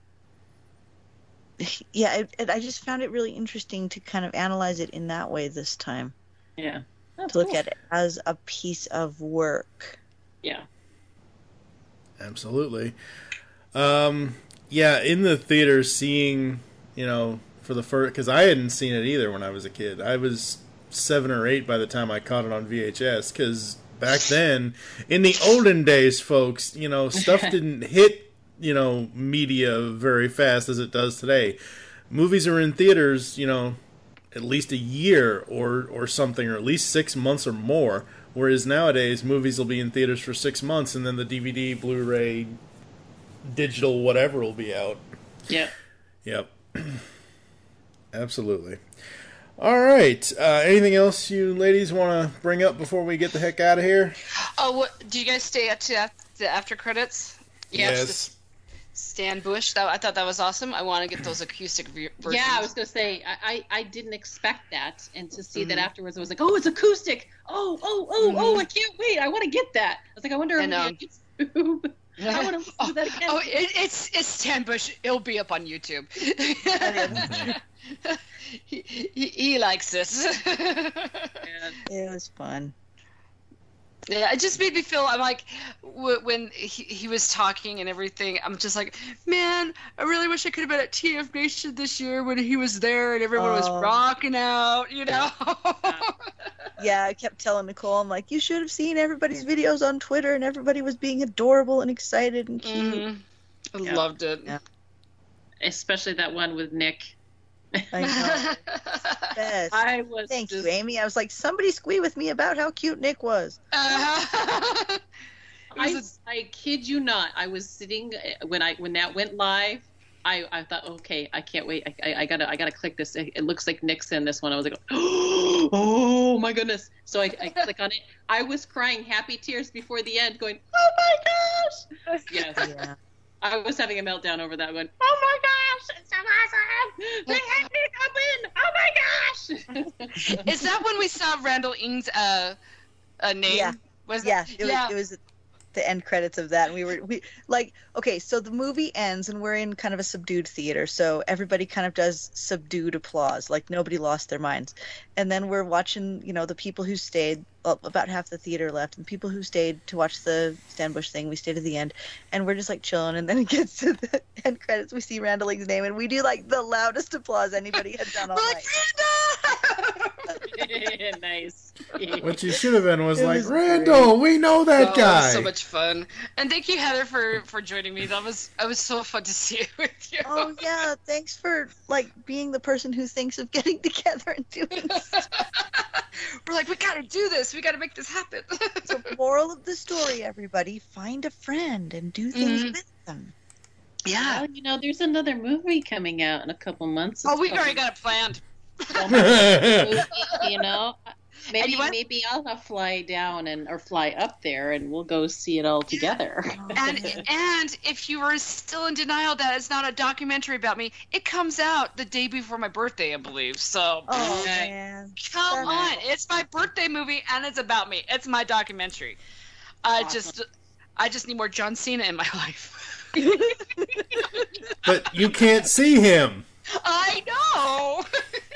Yeah, yeah it, it, I just found it really interesting to kind of analyze it in that way this time. Yeah. To look at it as a piece of work. Yeah. Absolutely. Um, yeah, in the theater, seeing, you know, for the first, because I hadn't seen it either when I was a kid. I was seven or eight by the time I caught it on V H S, because back then, in the olden days, folks, you know, stuff didn't hit, you know, media very fast as it does today. Movies are in theaters, you know, at least a year or, or something, or at least six months or more, whereas nowadays, movies will be in theaters for six months, and then the D V D, Blu-ray, digital, whatever will be out. Yep. Yep. Absolutely. All right. Uh, anything else you ladies want to bring up before we get the heck out of here? Oh, what, do you guys stay up to the after credits? Yes. Stan Bush. That, I thought that was awesome. I want to get those acoustic v- versions. Yeah, I was going to say, I, I, I didn't expect that. And to see Mm-hmm. that afterwards, I was like, oh, it's acoustic. Oh, oh, oh, Mm-hmm. oh, I can't wait. I want to get that. I was like, I wonder if And, um, YouTube. I want to listen oh, to that again. Oh, it, it's it's Stan Bush. It'll be up on YouTube. he, he, he likes this. It was fun. Yeah, it just made me feel. I'm like, w- when he, he was talking and everything, I'm just like, man, I really wish I could have been at T F Nation this year when he was there and everyone was Oh. rocking out, you know. Yeah, I kept telling Nicole, I'm like, you should have seen everybody's videos on Twitter, and everybody was being adorable and excited and cute. Mhm. I Yeah. loved it. Yeah. Especially that one with Nick. I know. Best. I was Thank just, you, Amy. I was like, somebody squee with me about how cute Nick was. Uh-huh. I, I kid you not. I was sitting when I when that went live. I, I thought, okay, I can't wait. I, I, I gotta I gotta click this. It, it looks like Nick's in this one. I was like, oh my goodness. So I, I click on it. I was crying happy tears before the end, going, oh my gosh. Yes. Yeah. I was having a meltdown over that one. Oh my gosh, it's so awesome! They had me open! Oh my gosh! Is that when we saw Randall Ing's uh, uh, name? Yeah. Was yeah, it? it was, yeah. it was the end credits of that, and we were we like okay, so the movie ends and we're in kind of a subdued theater, so everybody kind of does subdued applause, like nobody lost their minds, and then we're watching, you know, the people who stayed, well, about half the theater left, and people who stayed to watch the Stan Bush thing, we stayed to the end, and we're just like chilling, and then it gets to the end credits, we see Randall Ing's name, and we do like the loudest applause anybody had done all we're night. Like, nice. What you should have been was It like, was Randall, we know that Oh, guy. It was so much fun. And thank you, Heather, for, for joining me. That was it was so fun to see it with you. Oh yeah, thanks for like being the person who thinks of getting together and doing stuff. We're like, we gotta do this. We gotta make this happen. So, moral of the story, everybody, find a friend and do things Mhm. with them. Yeah. Well, you know, there's another movie coming out in a couple months. Oh, It's we've called- already got it planned. you know, maybe you what? maybe I'll have fly down and or fly up there, and we'll go see it all together. And and if you were still in denial that it's not a documentary about me, it comes out the day before my birthday, I believe. So Oh okay. man. Come That's- on, it's my birthday movie and it's about me. It's my documentary. I Awesome. just I just need more John Cena in my life. But you can't see him. I know.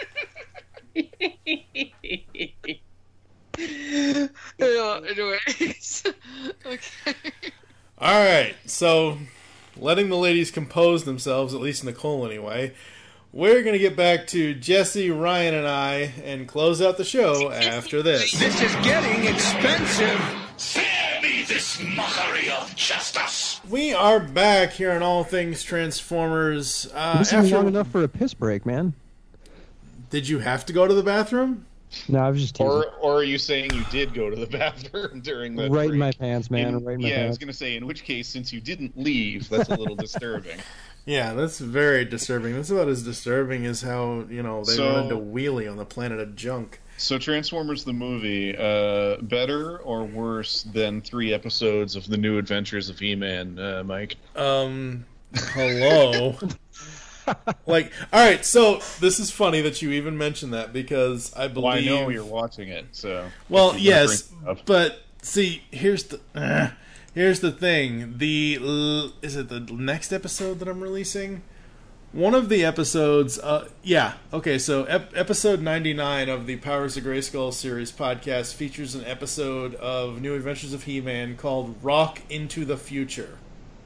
Yeah, anyways. Okay. All right, so letting the ladies compose themselves, at least Nicole anyway, we're going to get back to Jesse, Ryan, and I and close out the show after this. This is getting expensive. Spare me this mockery of justice. We are back here on All Things Transformers. Uh, This isn't after- long enough for a piss break, man. Did you have to go to the bathroom? No, I was just teasing. Or, or are you saying you did go to the bathroom during the Right in break? my pants, man. In- right in my yeah, I was pants. going to say, in which case, since you didn't leave, that's a little disturbing. Yeah, that's very disturbing. That's about as disturbing as how, you know, they So- run into Wheelie on the planet of junk. So Transformers the movie, uh, better or worse than three episodes of The New Adventures of He-Man, uh, Mike? Um, hello. Like, all right, so this is funny that you even mentioned that because I believe. Well, I know you're watching it, so. Well, if you're gonna yes, bring it up. but see, here's the uh, here's the thing. The l- is it the next episode that I'm releasing? One of the episodes, uh, yeah, okay. So ep- episode ninety-nine of the Powers of Grayskull series podcast features an episode of New Adventures of He-Man called "Rock into the Future."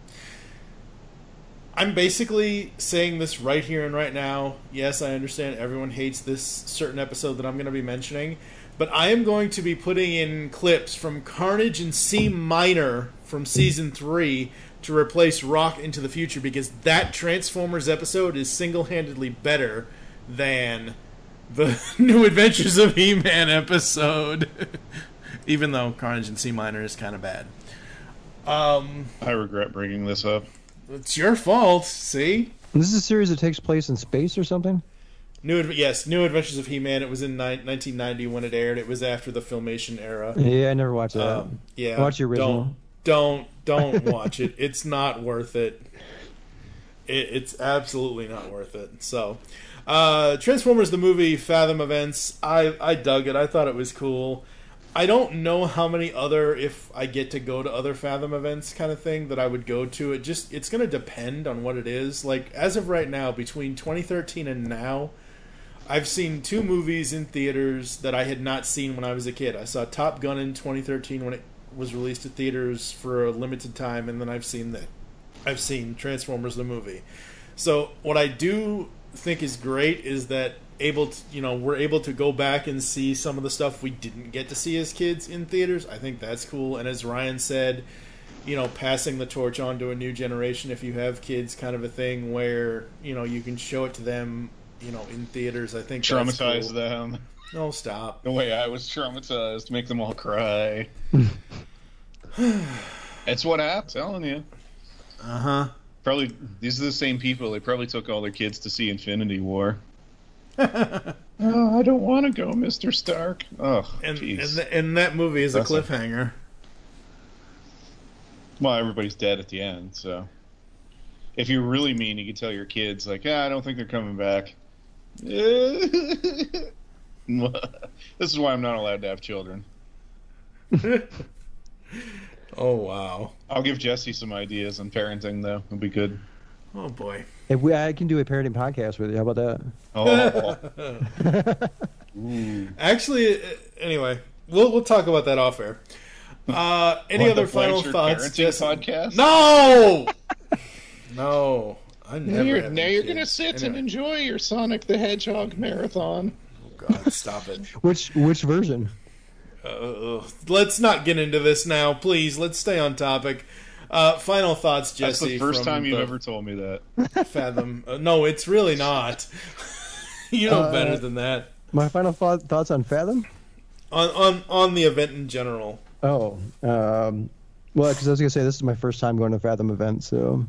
I'm basically saying this right here and right now. Yes, I understand everyone hates this certain episode that I'm going to be mentioning, but I am going to be putting in clips from Carnage in C minor from season three to replace Rock into the Future because that Transformers episode is single-handedly better than the New Adventures of He-Man episode, even though Carnage in C minor is kind of bad. Um, I regret bringing this up. It's your fault. See, This is a series that takes place in space or something? New Adv- yes, New Adventures of He-Man. It was in ni- nineteen ninety when it aired. It was after the Filmation era. Yeah, I never watched that. Um, yeah, I watched the original. Don't don't don't watch it. It's not worth it. it. It's absolutely not worth it. So, uh, Transformers the movie, Fathom events. I I dug it. I thought it was cool. I don't know how many other, if I get to go to other Fathom events kind of thing, that I would go to. It just, it's going to depend on what it is. Like, as of right now, between twenty thirteen and now, I've seen two movies in theaters that I had not seen when I was a kid. I saw Top Gun in twenty thirteen when it was released to theaters for a limited time, and then I've seen the, I've seen Transformers the movie. So, what I do think is great is that able to, you know, we're able to go back and see some of the stuff we didn't get to see as kids in theaters. I think that's cool. And as Ryan said, you know, passing the torch on to a new generation, if you have kids, kind of a thing where, you know, you can show it to them, you know, in theaters. I think that's Traumatize cool. them. No, stop. The way I was traumatized, make them all cry. It's what I'm telling you. Uh-huh. Probably, these are the same people. They probably took all their kids to see Infinity War. Oh, I don't want to go, Mister Stark. Oh, and, jeez. and, th- and that movie is a That's a- cliffhanger. Well, everybody's dead at the end, so. if you're really mean, you can tell your kids, like, ah, I don't think they're coming back. This is why I'm not allowed to have children. Oh, wow. I'll give Jesse some ideas on parenting, though. It'll be good. Oh, boy. If we, I can do a parenting podcast with you. How about that? Oh. Actually, anyway, we'll we'll talk about that off air. Uh, any What, other the final Blanchard thoughts? Parenting Jesse? Podcast? No! No. I never Now you're, have now any you're kids. going to sit and Anyway. enjoy your Sonic the Hedgehog marathon. Oh, God, stop it. which which version? Uh, let's not get into this now, please. Let's stay on topic. Uh, final thoughts, That's Jesse. the first from time you've the ever told me that. Fathom. Uh, no, it's really not. You know Uh, better than that. My final thought, thoughts on Fathom? On on on the event in general. Oh, um, well, because I was gonna say this is my first time going to a Fathom event, so.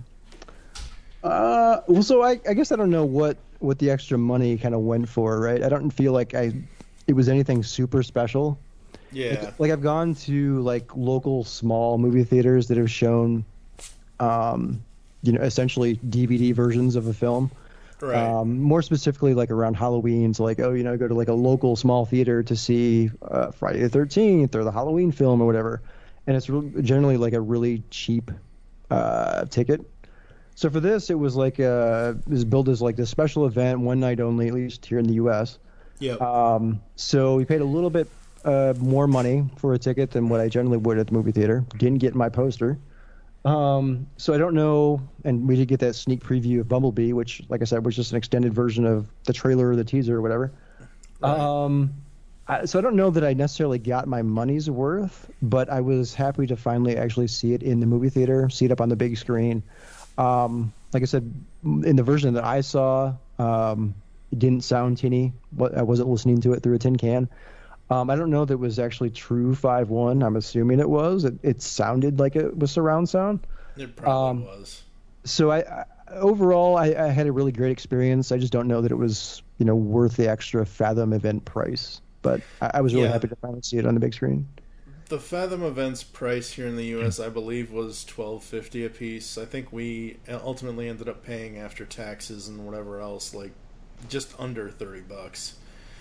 Uh, well, so I, I guess I don't know what, what the extra money kind of went for, right? I don't feel like I, it was anything super special. Yeah. Like, like I've gone to like local small movie theaters that have shown, um, you know, essentially D V D versions of a film. Right. Um, more specifically, like around Halloween, so like, oh, you know, go to like a local small theater to see uh, Friday the thirteenth or the Halloween film or whatever, and it's re- generally like a really cheap uh, ticket. So for this, it was like uh, it was billed as like this special event, one night only, at least here in the U S. Yep. Um, so we paid a little bit uh, more money for a ticket than what I generally would at the movie theater. Didn't get my poster. Um, so I don't know, and we did get that sneak preview of Bumblebee, which, like I said, was just an extended version of the trailer or the teaser or whatever. Right. Um, I, so I don't know that I necessarily got my money's worth, but I was happy to finally actually see it in the movie theater, see it up on the big screen. Um, like I said, in the version that I saw, um, it didn't sound tinny. I wasn't listening to it through a tin can. Um, I don't know that it was actually true five one. I'm assuming it was. It, it sounded like it was surround sound. It probably Um, was. So I, I overall, I, I had a really great experience. I just don't know that it was, you know, worth the extra Fathom event price. But I, I was really Yeah. happy to finally see it on the big screen. The Fathom event's price here in the U S, I believe, was twelve fifty a piece. I think we ultimately ended up paying after taxes and whatever else, like just under thirty bucks.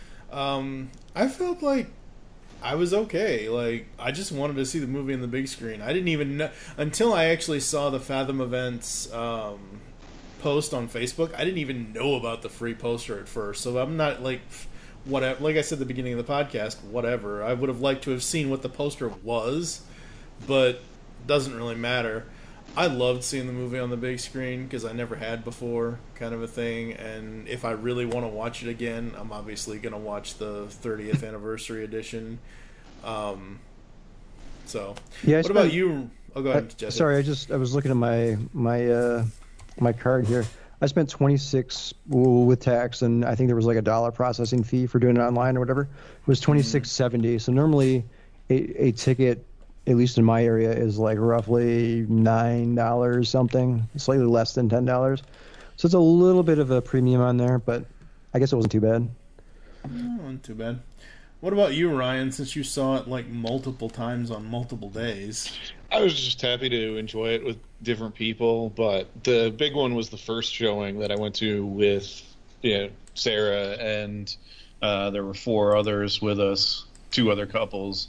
Um, I felt like I was okay. Like, I just wanted to see the movie in the big screen. I didn't even know until I actually saw the Fathom events um, post on Facebook. I didn't even know about the free poster at first, so I'm not like. Whatever, like I said at the beginning of the podcast, whatever. I would have liked to have seen what the poster was, but doesn't really matter. I loved seeing the movie on the big screen because I never had before, kind of a thing. And if I really want to watch it again, I'm obviously going to watch the thirtieth anniversary edition. Um, so, Yeah, I what spent- about you? Oh, go ahead, Uh, Jesse. sorry, I just I was looking at my my uh, my card here. I spent twenty-six with tax, and I think there was like a dollar processing fee for doing it online or whatever. It was twenty-six seventy. So normally, a, a ticket, at least in my area, is like roughly nine dollars something, slightly less than ten dollars. So it's a little bit of a premium on there, but I guess it wasn't too bad. Oh, not too bad. What about you, Ryan, since you saw it like multiple times on multiple days? I was just happy to enjoy it with different people, but the big one was the first showing that I went to with, you know, Sarah, and uh, there were four others with us, two other couples,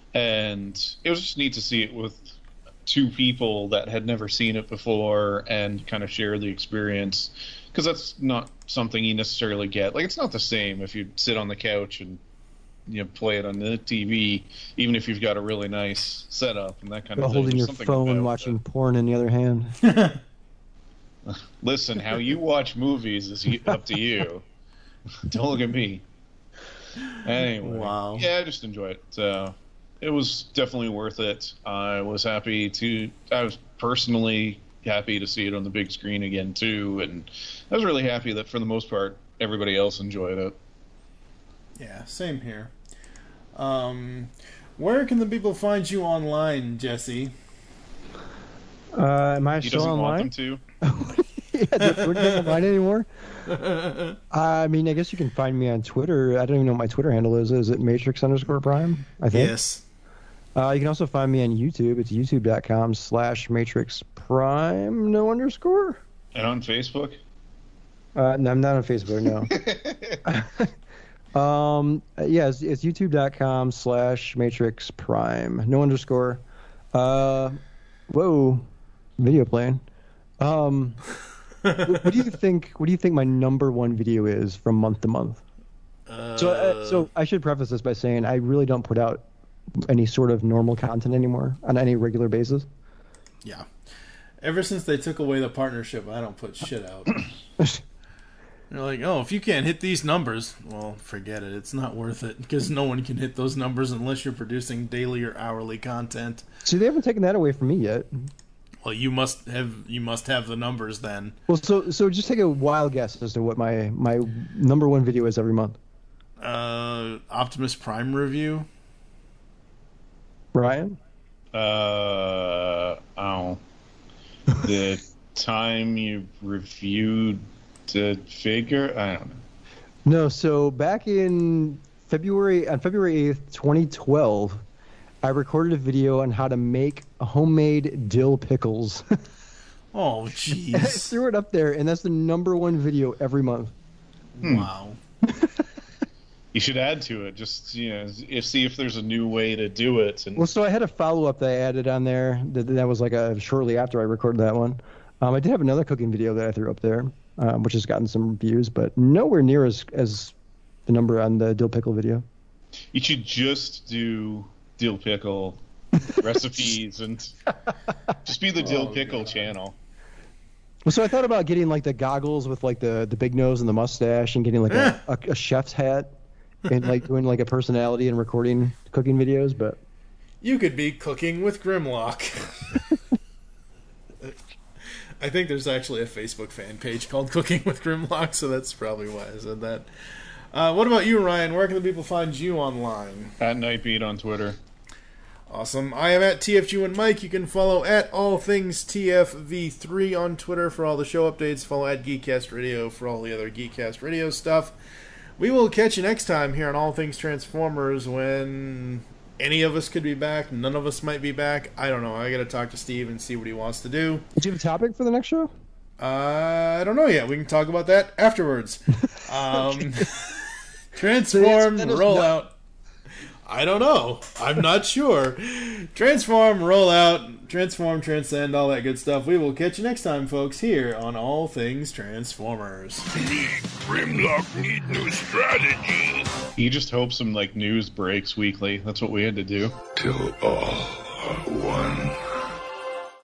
and it was just neat to see it with two people that had never seen it before and kind of share the experience, because that's not something you necessarily get. Like, it's not the same if you sit on the couch and, you know, play it on the T V, even if you've got a really nice setup and that kind While of thing. holding There's your something phone, about watching it. porn in the other hand. Listen, how you watch movies is you- up to you. Don't look at me. Anyway, Wow. yeah, I just enjoy it. So it was definitely worth it. I was happy to. I was personally happy to see it on the big screen again too, and I was really happy that for the most part everybody else enjoyed it. Yeah, same here. Um, where can the people find you online, Jesse? Uh, am I He still doesn't online? want them to. Yeah, we're not online anymore. I mean, I guess you can find me on Twitter. I don't even know what my Twitter handle is. Is it Matrix underscore Prime? I think. Yes. Uh, you can also find me on YouTube. It's youtube.com slash Matrix Prime, no underscore. And on Facebook? Uh, no, I'm not on Facebook, no. um, yeah, it's, it's youtube.com slash Matrix Prime. No underscore. Uh, whoa, video playing. Um, what, what do you think? What do you think my number one video is from month to month? Uh, so, uh, so I should preface this by saying I really don't put out any sort of normal content anymore on any regular basis. Yeah. Ever since they took away the partnership, I don't put shit out. They're like, oh, if you can't hit these numbers, well, forget it. It's not worth it because no one can hit those numbers unless you're producing daily or hourly content. See, they haven't taken that away from me yet. Well, you must have you must have the numbers then. Well, so so just take a wild guess as to what my my number one video is every month. Uh, Optimus Prime review. Ryan? Uh, oh. The time you reviewed the figure? I don't know. No, so back in February, on February eighth, twenty twelve, I recorded a video on how to make homemade dill pickles. Oh, jeez. I threw it up there, and that's the number one video every month. Hmm. Wow. You should add to it. Just, you know, if, see if there's a new way to do it. And... Well, so I had a follow-up that I added on there. That, that was like a shortly after I recorded that one. Um, I did have another cooking video that I threw up there, um, which has gotten some views, but nowhere near as as the number on the dill pickle video. You should just do dill pickle recipes and just be the dill oh, pickle God. channel. Well, so I thought about getting like the goggles with like the, the big nose and the mustache, and getting like a, a, a chef's hat, and like doing like a personality and recording cooking videos. But you could be cooking with Grimlock. I think there's actually a Facebook fan page called Cooking with Grimlock, so that's probably why I said that. Uh, what about you, Ryan? Where can the people find you online? At Nightbeat on Twitter. Awesome. I am at T F G one Mike. You can follow at all things T F V three on Twitter for all the show updates. Follow at Geekcast Radio for all the other Geekcast Radio stuff. We will catch you next time here on All Things Transformers when any of us could be back. None of us might be back. I don't know. I got to talk to Steve and see what he wants to do. Did you have a topic for the next show? Uh, I don't know yet. We can talk about that afterwards. Um, transform, roll out. I don't know. I'm not sure. Transform, roll out, transform, transcend, all that good stuff. We will catch you next time, folks, here on All Things Transformers. Me, Grimlock, need new strategy. You just hope some like news breaks weekly. That's what we had to do. Till all are one.